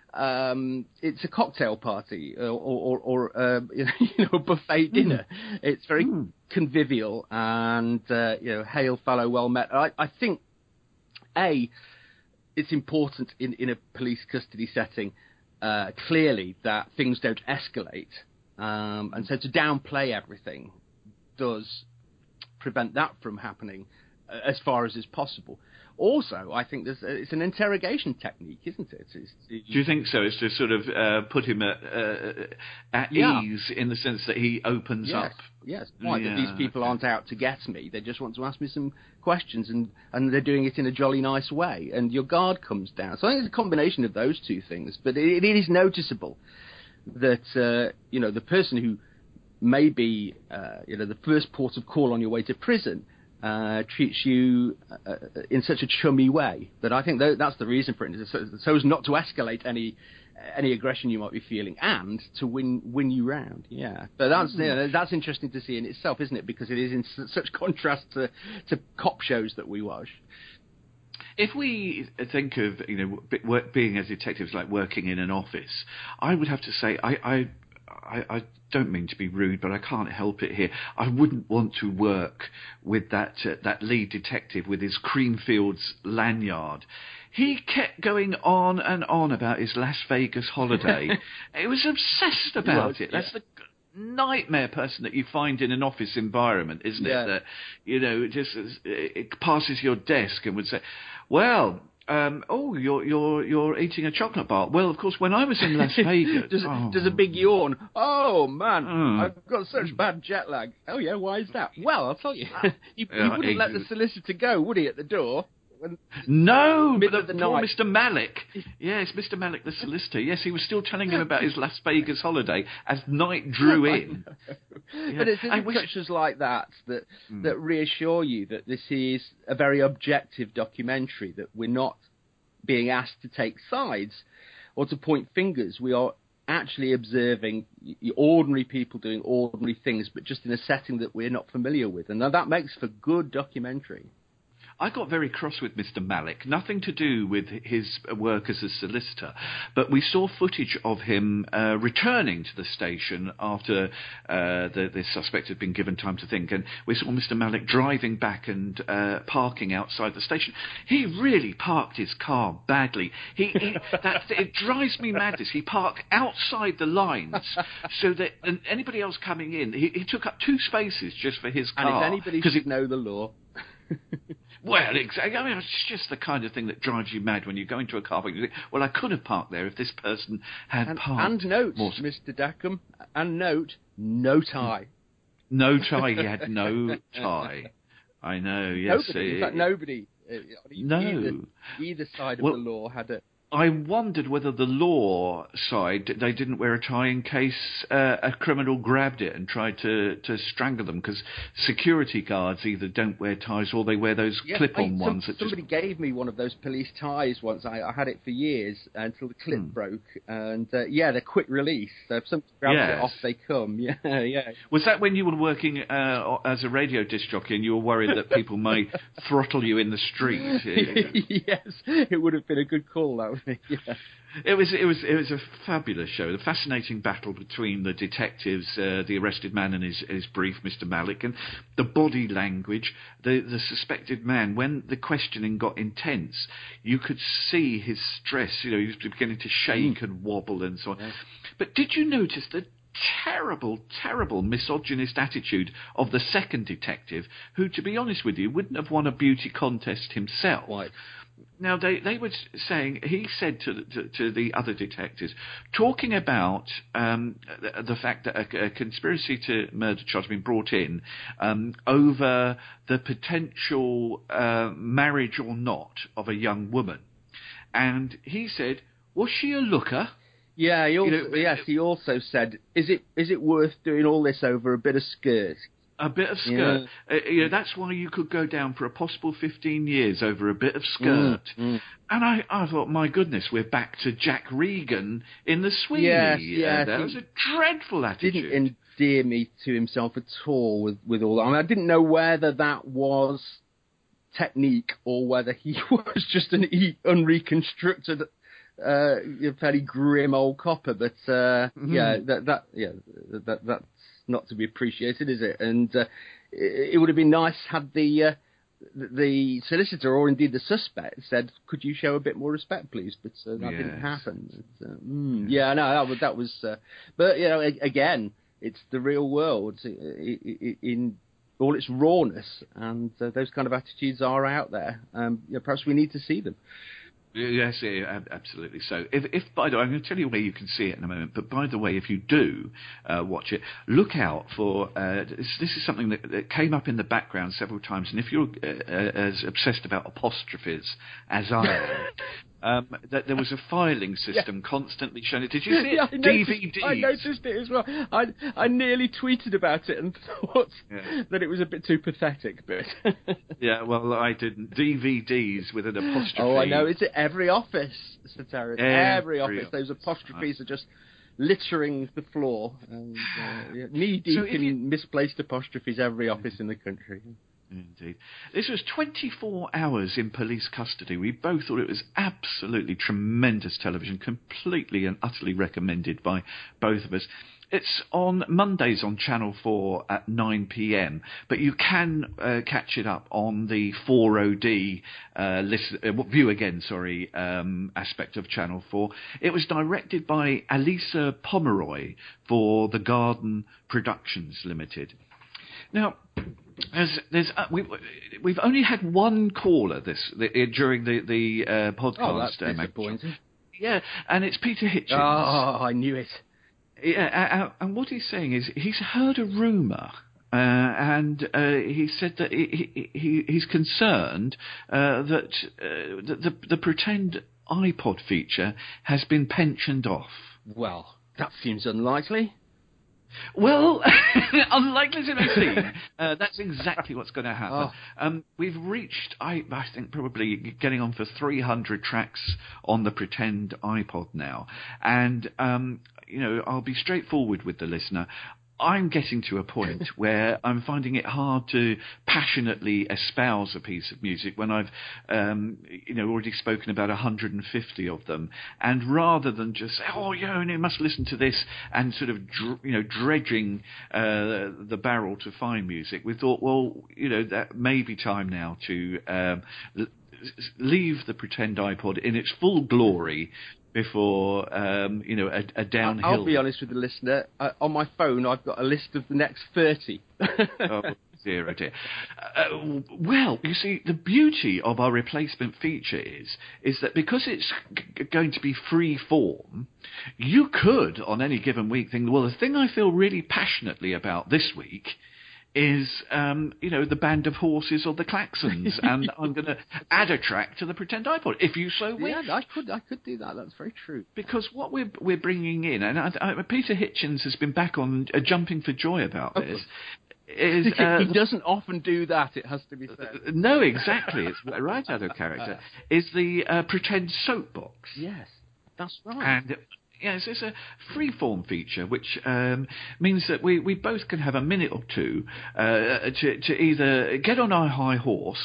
Um, it's a cocktail party or, or, or uh, you know, a buffet dinner. Mm. It's very mm. convivial and, uh, you know, hail fellow, well met. I, I think, A, it's important in, in a police custody setting, uh, clearly, that things don't escalate. Um, and so to downplay everything does prevent that from happening uh, as far as is possible. Also, I think there's, it's an interrogation technique, isn't it? It's, it's, Do you think so? It's to sort of uh, put him at, uh, at yeah. ease in the sense that he opens yes. up. Yes, right. Yeah. That these people aren't out to get me. They just want to ask me some questions, and, and they're doing it in a jolly nice way. And your guard comes down. So I think it's a combination of those two things. But it, it is noticeable that uh, you know, the person who may be uh, you know, the first port of call on your way to prison Uh, treats you uh, in such a chummy way that I think th- that's the reason for it, so, so as not to escalate any any aggression you might be feeling, and to win win you round. Yeah, but that's mm. you know, that's interesting to see in itself, isn't it? Because it is in s- such contrast to to cop shows that we watch. If we think of, you know, work, being as detectives like working in an office, I would have to say I. I I, I don't mean to be rude, but I can't help it here. I wouldn't want to work with that uh, that lead detective with his Creamfields lanyard. He kept going on and on about his Las Vegas holiday. He was obsessed about was, it. That's yeah. the nightmare person that you find in an office environment, isn't yeah. it? That, you know, it just it passes your desk and would say, well, Um, oh, you're you're you're eating a chocolate bar. Well, of course, when I was in Las Vegas, does, oh. does a big yawn. Oh man, mm. I've got such bad jet lag. Oh yeah, why is that? Well, I'll tell you, he, he wouldn't uh, let the solicitor go, would he, at the door? When, no, but the, the poor night. Mister Malik. Yes, Mister Malik, the solicitor. Yes, he was still telling him about his Las Vegas holiday as night drew in. Yeah. But it's discussions like that that mm. that reassure you that this is a very objective documentary, that we're not being asked to take sides or to point fingers. We are actually observing ordinary people doing ordinary things, but just in a setting that we're not familiar with. And that makes for good documentary. I got very cross with Mister Malik, nothing to do with his work as a solicitor, but we saw footage of him uh, returning to the station after uh, the, the suspect had been given time to think, and we saw Mister Malik driving back and uh, parking outside the station. He really parked his car badly. He, he that, it drives me mad. This he parked outside the lines so that and anybody else coming in, he, he took up two spaces just for his car. And if anybody should know the law. Well, exactly. I mean, it's just the kind of thing that drives you mad when you go into a car park. You think, well, I could have parked there if this person had and, parked. And note, more... Mister Dackham, and note, no tie. No tie. He had no tie. I know. Yes. Nobody. In fact, nobody. Uh, no. Either, either side of well, the law had a. I wondered whether the law side, they didn't wear a tie in case uh, a criminal grabbed it and tried to, to strangle them, because security guards either don't wear ties or they wear those yes, clip-on I, some, ones. That somebody just... gave me one of those police ties once. I, I had it for years until the clip hmm. broke. And, uh, yeah, they're quick release. So if somebody grabs yes. it off, they come. Yeah, yeah. Was that when you were working uh, as a radio disc jockey and you were worried that people may throttle you in the street? Yes, it would have been a good call, that with me. Yeah. It was it was it was a fabulous show. The fascinating battle between the detectives, uh, the arrested man and his his brief, Mister Malik, and the body language, the the suspected man. When the questioning got intense, you could see his stress. You know, he was beginning to shake mm. and wobble and so on. Yeah. But did you notice the terrible, terrible misogynist attitude of the second detective, who, to be honest with you, wouldn't have won a beauty contest himself? Right. Now, they, they were saying, he said to, to, to the other detectives, talking about um, the, the fact that a, a conspiracy to murder charge had been brought in um, over the potential uh, marriage or not of a young woman. And he said, was she a looker? Yeah, he also, you know, yes, he also said, is it is it worth doing all this over a bit of skirt? A bit of skirt. Yeah. Uh, you know, that's why you could go down for a possible fifteen years over a bit of skirt. Mm, mm. And I, I thought, my goodness, we're back to Jack Regan in the Sweeney. Yes, yes. Uh, that was a dreadful attitude. Didn't endear me to himself at all with, with all that. I mean, I didn't know whether that was technique or whether he was just an unreconstructed, uh, fairly grim old copper. But uh, mm-hmm. yeah, that that yeah that that's not to be appreciated, is it? And uh, it, it would have been nice had the uh, the solicitor or indeed the suspect said, "Could you show a bit more respect, please?" But uh, that yes. didn't happen. But, uh, mm, yeah, no, that was that was. Uh, but you know, again, it's the real world in, in all its rawness, and uh, those kind of attitudes are out there. Um, you know, perhaps we need to see them. Yes, yeah, absolutely. So, if, if by the way, I'm going to tell you where you can see it in a moment. But by the way, if you do uh, watch it, look out for uh, this, this is something that, that came up in the background several times. And if you're uh, as obsessed about apostrophes as I am. Um, that there was a filing system yeah. constantly showing it. Did you see it? Yeah, I D V Ds. I noticed it as well. I I nearly tweeted about it and thought yeah. that it was a bit too pathetic, but yeah, well, I didn't. D V Ds with an apostrophe. Oh, I know. It's at every office, Sir Terence. Every, every office. office. Those apostrophes are just littering the floor, and uh, yeah, knee deep so in you... misplaced apostrophes. Every office in the country. Indeed. This was twenty-four hours in police custody. We both thought it was absolutely tremendous television, completely and utterly recommended by both of us. It's on Mondays on Channel four at nine p.m, but you can uh, catch it up on the four O D uh, listen, uh, view again, sorry, um, aspect of Channel four. It was directed by Alisa Pomeroy for The Garden Productions Limited. Now, There's, there's, uh, we've, we've only had one caller this the, uh, during the the uh, podcast. Oh, that's uh, disappointing. Yeah, and it's Peter Hitchens. Oh, I knew it. Yeah, uh, and what he's saying is he's heard a rumour, uh, and uh, he said that he, he he's concerned uh, that uh, the, the the pretend iPod feature has been pensioned off. Well, that seems unlikely. Well, unlikely as it may seem, uh, that's exactly what's going to happen. Oh. Um, we've reached, I, I think, probably getting on for three hundred tracks on the pretend iPod now. And, um, you know, I'll be straightforward with the listener. I'm getting to a point where I'm finding it hard to passionately espouse a piece of music when I've, um, you know, already spoken about one hundred fifty of them. And rather than just say, oh, yeah, you must listen to this and sort of, dr- you know, dredging uh, the barrel to find music, we thought, well, you know, that may be time now to um, leave the pretend iPod in its full glory before, um, you know, a, a downhill... I'll be honest with the listener. Uh, on my phone, I've got a list of the next thirty. Oh, dear, oh dear. Uh, well, you see, the beauty of our replacement feature is is that because it's g- going to be free form, you could, on any given week, think, well, the thing I feel really passionately about this week is, um, you know, the Band of Horses or the Klaxons, and I'm going to add a track to the pretend iPod, if you so wish. Yeah, I could, I could do that. That's very true. Because what we're we're bringing in, and I, I, Peter Hitchens has been back on uh, jumping for joy about this. Is, uh, he doesn't often do that, it has to be said. Uh, no, exactly. It's right out of character. Is the uh, pretend soapbox? Yes, that's right. And yes, it's a free-form feature, which um, means that we, we both can have a minute or two uh, to, to either get on our high horse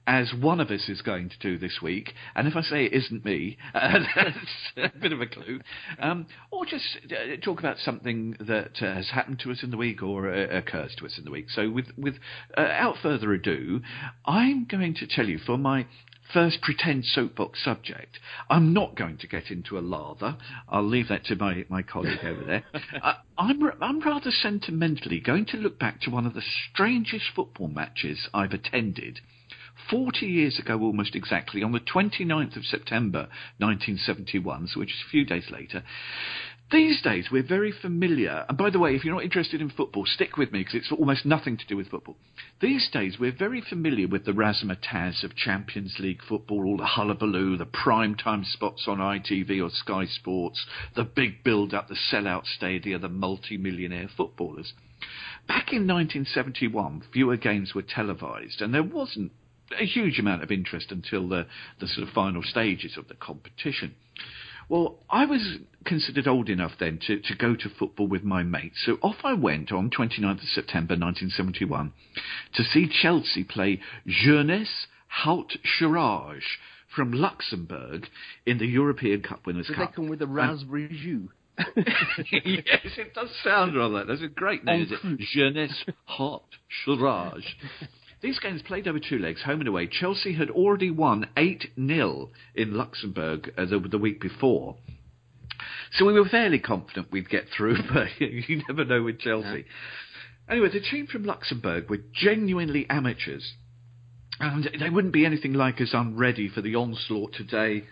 as one of us is going to do this week. And if I say it isn't me, uh, that's a bit of a clue. Um, or just uh, talk about something that uh, has happened to us in the week or uh, occurs to us in the week. So with, with uh, without further ado, I'm going to tell you for my first pretend soapbox subject. I'm not going to get into a lather. I'll leave that to my, my colleague over there. uh, I'm, I'm rather sentimentally going to look back to one of the strangest football matches I've attended. Forty years ago, almost exactly, on the twenty-ninth of September nineteen seventy-one, so which is a few days later. These days, we're very familiar, and by the way, if you're not interested in football, stick with me, because it's almost nothing to do with football. These days, we're very familiar with the razzmatazz of Champions League football, all the hullabaloo, the prime-time spots on I T V or Sky Sports, the big build-up, the sell-out stadia, the multi-millionaire footballers. Back in nineteen seventy-one, fewer games were televised, and there wasn't a huge amount of interest until the, the sort of final stages of the competition. Well, I was considered old enough then to, to go to football with my mates, so off I went on twenty-ninth of September nineteen seventy-one to see Chelsea play Jeunesse Haute Charage from Luxembourg in the European Cup Winners' Did Cup. they come with a raspberry jus? Yes, it does sound like that. That's a great name, is it? Jeunesse Haute Charage. These games played over two legs, home and away. Chelsea had already won eight nil in Luxembourg uh, the, the week before. So we were fairly confident we'd get through, but you never know with Chelsea. Yeah. Anyway, the team from Luxembourg were genuinely amateurs. And they wouldn't be anything like us unready for the onslaught today.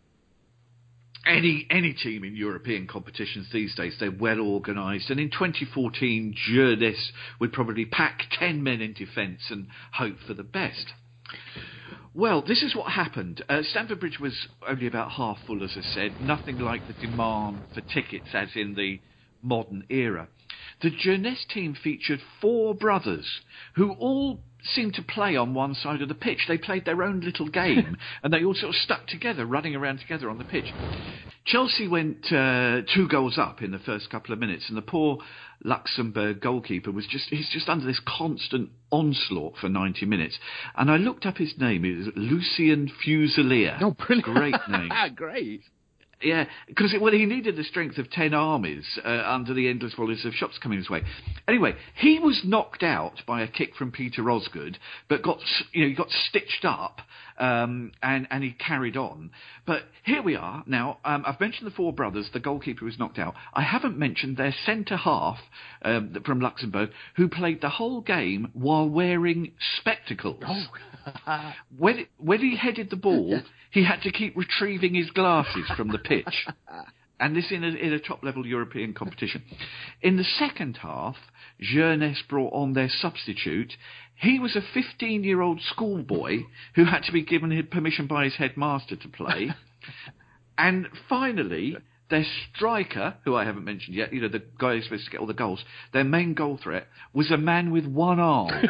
Any any team in European competitions these days, they're well organised. And in twenty fourteen, Jeunesse would probably pack ten men in defence and hope for the best. Well, this is what happened. Uh, Stamford Bridge was only about half full, as I said. Nothing like the demand for tickets as in the modern era. The Jeunesse team featured four brothers who all seemed to play on one side of the pitch. They played their own little game and they all sort of stuck together, running around together on the pitch. Chelsea went uh, two goals up in the first couple of minutes, and the poor Luxembourg goalkeeper was just he's just under this constant onslaught for ninety minutes. And I looked up his name. It was Lucien Fuselier. Oh, brilliant. Great name. Great. Yeah, because well, he needed the strength of ten armies uh, under the endless volleys of shots coming his way. Anyway, he was knocked out by a kick from Peter Osgood, but got you know he got stitched up um, and and he carried on. But here we are now. Um, I've mentioned the four brothers. The goalkeeper was knocked out. I haven't mentioned their centre half um, from Luxembourg, who played the whole game while wearing spectacles. Oh. when when he headed the ball, yes. He had to keep retrieving his glasses from the pitch. And this in a, in a top-level European competition. In the second half, Jeunesse brought on their substitute. He was a fifteen-year-old schoolboy who had to be given permission by his headmaster to play. And finally, their striker, who I haven't mentioned yet, you know, the guy who's supposed to get all the goals, their main goal threat was a man with one arm.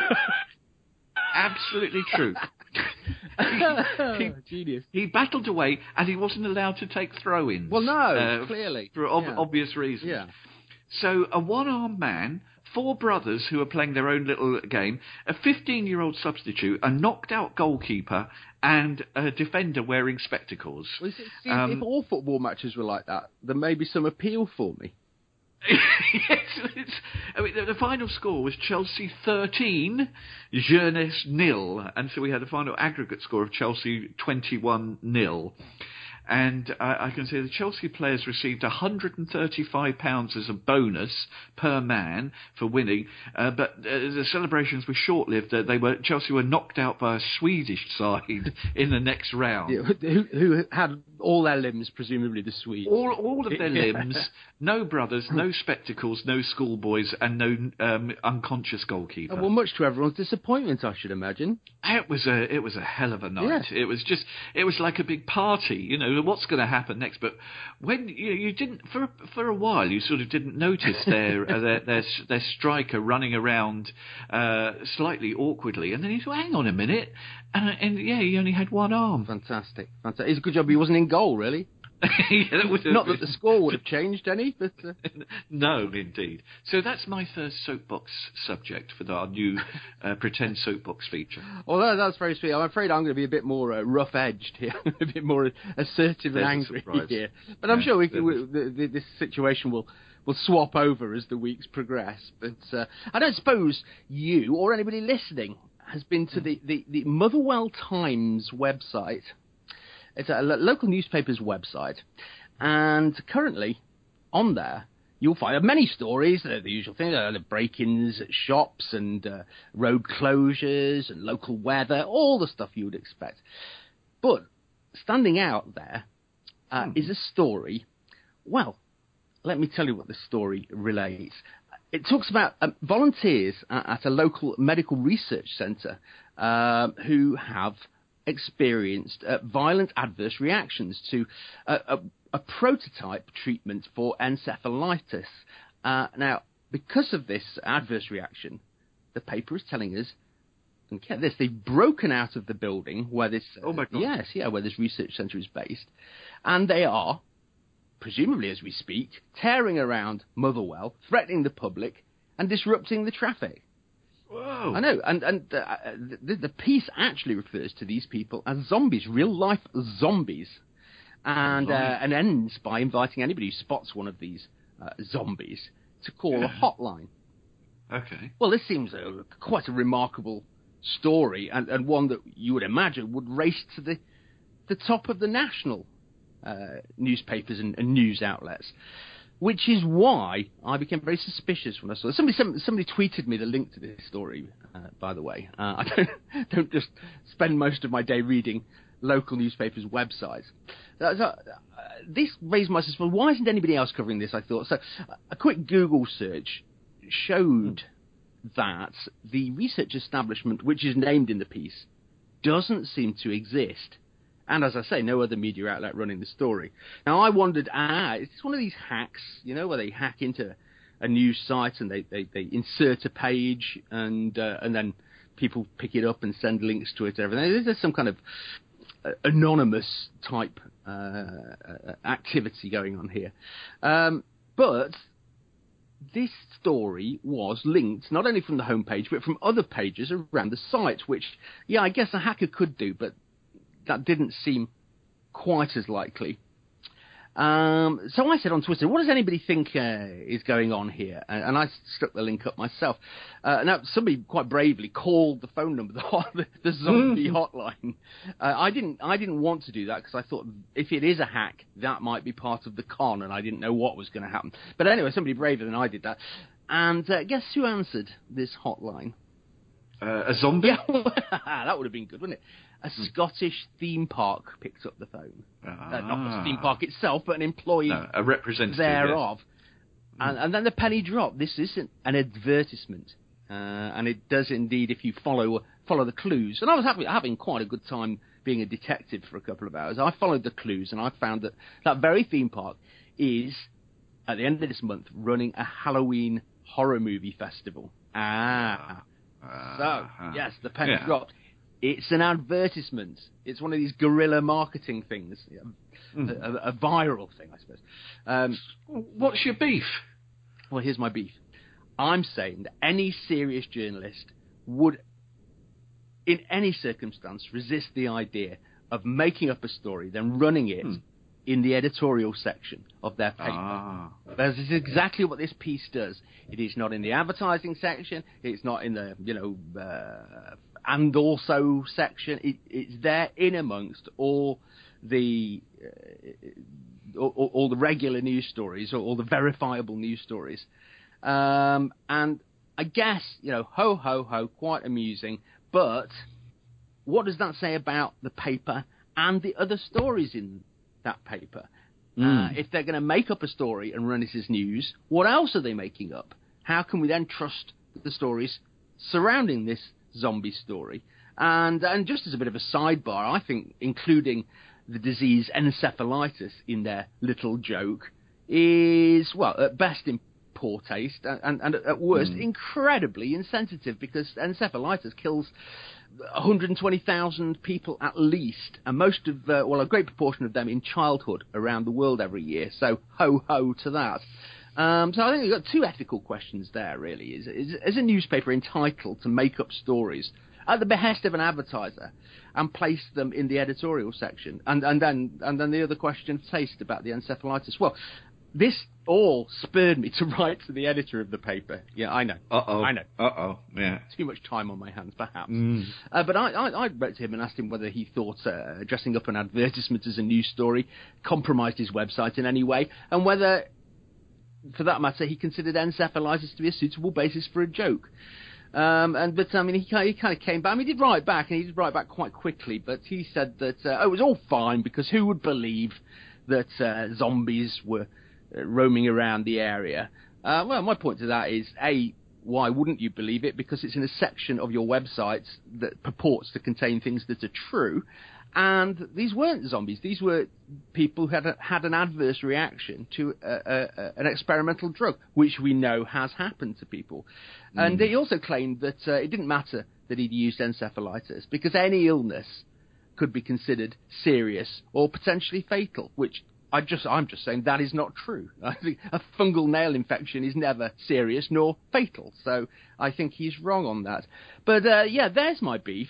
Absolutely true. he, he, Genius. He battled away, and he wasn't allowed to take throw-ins. Well, no, uh, clearly. For ob- yeah. obvious reasons. Yeah. So a one-armed man, four brothers who are playing their own little game, a fifteen-year-old substitute, a knocked-out goalkeeper, and a defender wearing spectacles. Well, see, um, if all football matches were like that, there may be some appeal for me. Yes, it's, I mean, the, the final score was Chelsea thirteen, Jeunesse nil, and so we had a final aggregate score of Chelsea twenty-one nil. And uh, I can say the Chelsea players received one hundred thirty-five pounds as a bonus per man for winning, uh, but uh, the celebrations were short-lived. Uh, they were Chelsea were knocked out by a Swedish side in the next round. Yeah, who, who had all their limbs, presumably the Swedes. All, all of their limbs, no brothers, no spectacles, no schoolboys, and no um, unconscious goalkeeper. Well, much to everyone's disappointment, I should imagine. It was a, it was a hell of a night. Yeah. It was just, it was like a big party. You know, what's going to happen next? But when you, you didn't, for for a while, you sort of didn't notice their uh, their, their their striker running around uh, slightly awkwardly, and then he thought, hang on a minute, and, and yeah, he only had one arm. Fantastic, fantastic. It's a good job he wasn't in goal, really. yeah, that would have Not been... that the score would have changed any, but... Uh... No, indeed. So that's my first soapbox subject for our new uh, Pretend Soapbox feature. Well, that, that's very sweet. I'm afraid I'm going to be a bit more uh, rough-edged here, a bit more assertive There's and angry here. But yeah, I'm sure we, can, we, the, the, this situation will, will swap over as the weeks progress. But uh, I don't suppose you or anybody listening has been to the, the, the Motherwell Times website. It's a lo- local newspaper's website. And currently, on there, you'll find many stories, uh, the usual thing, uh, the break-ins at shops and uh, road closures and local weather, all the stuff you would expect. But standing out there uh, hmm. is a story. Well, let me tell you what the story relates. It talks about um, volunteers at a local medical research centre uh, who have experienced uh, violent adverse reactions to uh, a, a prototype treatment for encephalitis. Uh, now, because of this adverse reaction, the paper is telling us, and get this, they've broken out of the building where this, uh, oh my God. yes, yeah, where this research centre is based, and they are, presumably as we speak, tearing around Motherwell, threatening the public, and disrupting the traffic. Whoa. I know, and and uh, the, the piece actually refers to these people as zombies, real-life zombies, and uh, and ends by inviting anybody who spots one of these uh, zombies to call yeah. a hotline. Okay. Well, this seems a, quite a remarkable story, and, and one that you would imagine would race to the the top of the national uh, newspapers and, and news outlets. Which is why I became very suspicious when I saw it. Somebody, somebody, somebody tweeted me the link to this story, uh, by the way. Uh, I don't, don't just spend most of my day reading local newspapers' websites. Uh, so, uh, this raised my suspicion. Why isn't anybody else covering this, I thought. So a quick Google search showed that the research establishment, which is named in the piece, doesn't seem to exist. And as I say, no other media outlet running the story. Now, I wondered, ah, it's one of these hacks, you know, where they hack into a news site and they, they, they insert a page and uh, and then people pick it up and send links to it and everything. There's some kind of uh, anonymous type uh, activity going on here. Um, but this story was linked not only from the homepage, but from other pages around the site, which, yeah, I guess a hacker could do, but that didn't seem quite as likely. Um, so I said on Twitter, what does anybody think uh, is going on here? And, and I stuck the link up myself. Uh, now, somebody quite bravely called the phone number, the, hot, the, the zombie hotline. Uh, I didn't I didn't want to do that because I thought if it is a hack, that might be part of the con, and I didn't know what was going to happen. But anyway, somebody braver than I did that. And uh, guess who answered this hotline? Uh, a zombie? Yeah, that would have been good, wouldn't it? A Scottish theme park picked up the phone. Ah. Uh, not the theme park itself, but an employee no, a representative thereof. Yes. And, and then the penny dropped. This isn't an advertisement. Uh, and it does indeed if you follow follow the clues. And I was having, having quite a good time being a detective for a couple of hours. I followed the clues and I found that that very theme park is, at the end of this month, running a Halloween horror movie festival. Ah. Uh, so, uh, yes, the penny yeah. dropped. It's an advertisement. It's one of these guerrilla marketing things. Mm. A, a, a viral thing, I suppose. Um, What's your beef? Well, here's my beef. I'm saying that any serious journalist would, in any circumstance, resist the idea of making up a story, then running it hmm. in the editorial section of their paper. Ah. This is exactly what this piece does. It is not in the advertising section. It's not in the, you know, uh, and also section. It, it's there in amongst all the uh, all, all the regular news stories or all the verifiable news stories. Um, and I guess, you know, ho, ho, ho, quite amusing. But what does that say about the paper and the other stories in that paper? Mm. Uh, if they're going to make up a story and run it as news, what else are they making up? How can we then trust the stories surrounding this zombie story? And and just as a bit of a sidebar, I think including the disease encephalitis in their little joke is, well, at best in poor taste and, and, and at worst mm. incredibly insensitive, because encephalitis kills one hundred twenty thousand people at least, and most of, uh, well, a great proportion of them in childhood around the world every year. So ho ho to that. Um, so I think we've got two ethical questions there, really. Is, is, is a newspaper entitled to make up stories at the behest of an advertiser and place them in the editorial section? And, and then and then the other question of taste about the encephalitis. Well, this all spurred me to write to the editor of the paper. Yeah, I know. Uh-oh. I know. Uh-oh, yeah. Too much time on my hands, perhaps. Mm. Uh, but I, I, I wrote to him and asked him whether he thought uh, dressing up an advertisement as a news story compromised his website in any way, and whether, for that matter, he considered encephalitis to be a suitable basis for a joke. Um, and but I mean, he, he kind of came back. I mean, he did write back, and he did write back quite quickly. But he said that uh, oh, it was all fine because who would believe that uh, zombies were uh, roaming around the area? Uh, well, my point to that is, A, why wouldn't you believe it? Because it's in a section of your website that purports to contain things that are true. And these weren't zombies. These were people who had a, had an adverse reaction to a, a, a, an experimental drug, which we know has happened to people. Mm. And he also claimed that uh, it didn't matter that he'd used encephalitis because any illness could be considered serious or potentially fatal, which I just, I'm just saying that is not true. I think a fungal nail infection is never serious nor fatal. So I think he's wrong on that. But, uh, yeah, there's my beef.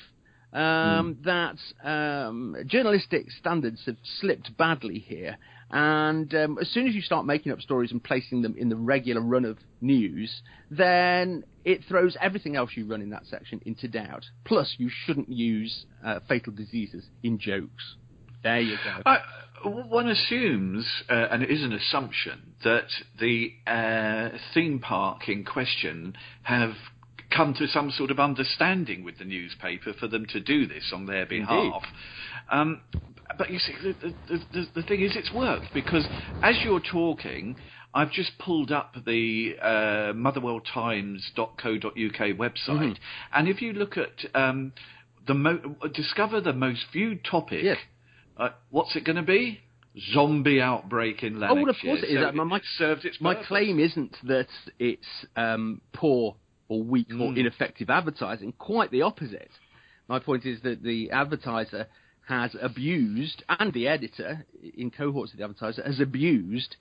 Um, mm. That um, journalistic standards have slipped badly here, and um, as soon as you start making up stories and placing them in the regular run of news, then it throws everything else you run in that section into doubt. Plus, you shouldn't use uh, fatal diseases in jokes. There you go. I, one assumes, uh, and it is an assumption, that the uh, theme park in question have come to some sort of understanding with the newspaper for them to do this on their behalf. Um, but you see, the, the, the, the thing is, it's worked, because as you're talking, I've just pulled up the uh, motherwell times dot co dot uk website, mm-hmm. and if you look at um, the mo- discover the most viewed topic, yes. uh, what's it going to be? Zombie outbreak in Lanarkshire. Oh, well, of course it is. So my, my, it served its my purpose. claim isn't that it's um, poor or weak mm. or ineffective advertising. Quite the opposite. My point is that the advertiser has abused, and the editor, in cohorts of the advertiser, has abused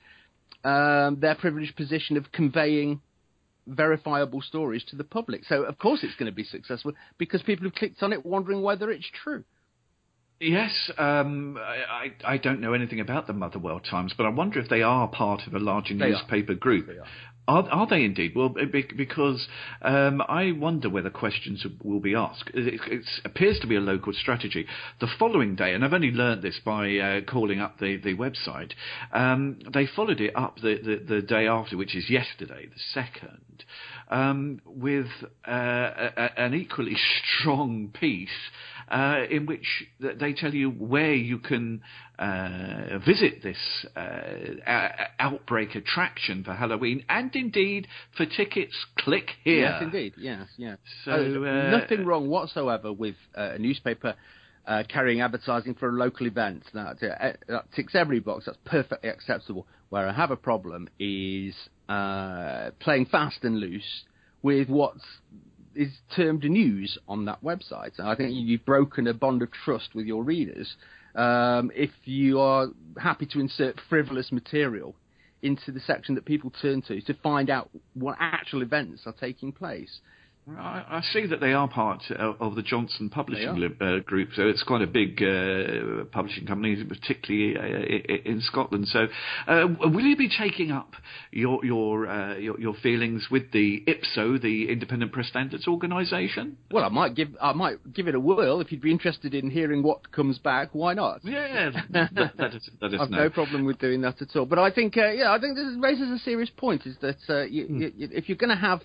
um, their privileged position of conveying verifiable stories to the public. So, of course, it's going to be successful because people have clicked on it wondering whether it's true. Yes, um, I, I don't know anything about the Motherwell Times, but I wonder if they are part of a larger they newspaper are. group. They are. Are, are they indeed? Well, because um, I wonder whether questions will be asked. It, it appears to be a local strategy. The following day, and I've only learnt this by uh, calling up the, the website, um, they followed it up the, the, the day after, which is yesterday, the second, um, with uh, a, an equally strong piece uh, in which they tell you where you can uh, visit this uh, outbreak attraction for Halloween, and indeed for tickets, click here. Yes, indeed. Yes, yes. So uh, uh, nothing wrong whatsoever with uh, a newspaper uh, carrying advertising for a local event. That, uh, that ticks every box. That's perfectly acceptable. Where I have a problem is uh, playing fast and loose with what is termed news on that website. I think you've broken a bond of trust with your readers um, if you are happy to insert frivolous material into the section that people turn to to find out what actual events are taking place. I, I see that they are part of, of the Johnson Publishing uh, Group, so it's quite a big uh, publishing company, particularly uh, in Scotland. So, uh, will you be taking up your your, uh, your your feelings with the I P S O, the Independent Press Standards Organisation? Well, I might give I might give it a whirl if you'd be interested in hearing what comes back. Why not? Yeah, that, that is that is I've no. no problem with doing that at all. But I think uh, yeah, I think this raises a serious point: is that uh, you, hmm. you, if you're going to have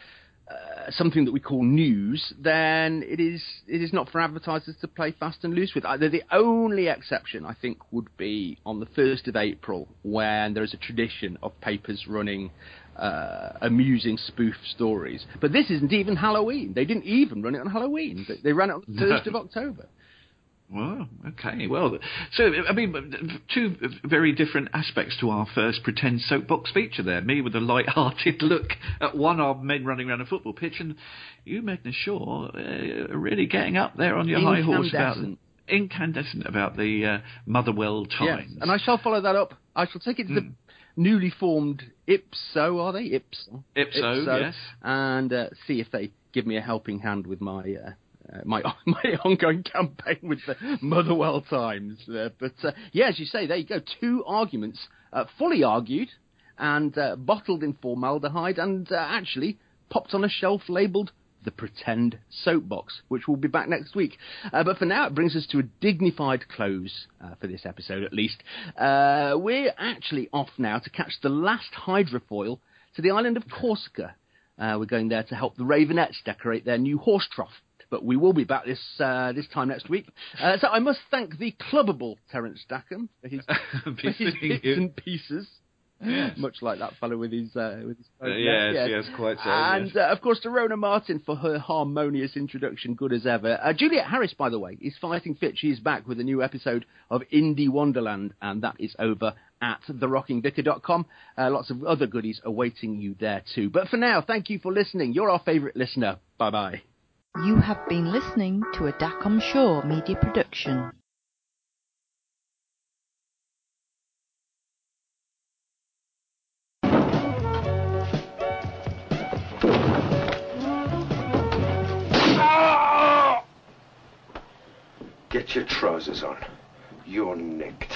Uh, something that we call news, then it is it is not for advertisers to play fast and loose with. Either the only exception, I think, would be on the first of April, when there is a tradition of papers running uh, amusing spoof stories. But this isn't even Halloween. They didn't even run it on Halloween. They ran it on the first of October. Well, okay. Well, so, I mean, two very different aspects to our first pretend soapbox feature there. Me with a light-hearted look at one-armed men running around a football pitch, and you, Magnus Shaw, uh, really getting up there on your high horse about incandescent about the uh, Motherwell Times. Yes, and I shall follow that up. I shall take it to mm. the newly formed Ipso, are they? Ipso. Ipso, Ipso yes. And uh, see if they give me a helping hand with my... Uh, Uh, my my ongoing campaign with the Motherwell Times. Uh, but, uh, yeah, as you say, there you go. Two arguments, uh, fully argued and uh, bottled in formaldehyde and uh, actually popped on a shelf labelled The Pretend Soapbox, which will be back next week. Uh, but for now, it brings us to a dignified close uh, for this episode, at least. Uh, we're actually off now to catch the last hydrofoil to the island of Corsica. Uh, we're going there to help the Ravenettes decorate their new horse trough. But we will be back this uh, this time next week. Uh, so I must thank the clubbable Terence Stackham for his, for his bits and pieces. Yes. Much like that fellow with his... Uh, with his uh, yes, yes, yes, quite so. And, yes. uh, of course, to Rona Martin for her harmonious introduction, good as ever. Uh, Juliet Harris, by the way, is fighting fit. She's back with a new episode of Indie Wonderland, and that is over at the rocking vicar dot com. Uh, lots of other goodies awaiting you there, too. But for now, thank you for listening. You're our favourite listener. Bye-bye. You have been listening to a Dacom Shaw media production. Get your trousers on. You're nicked.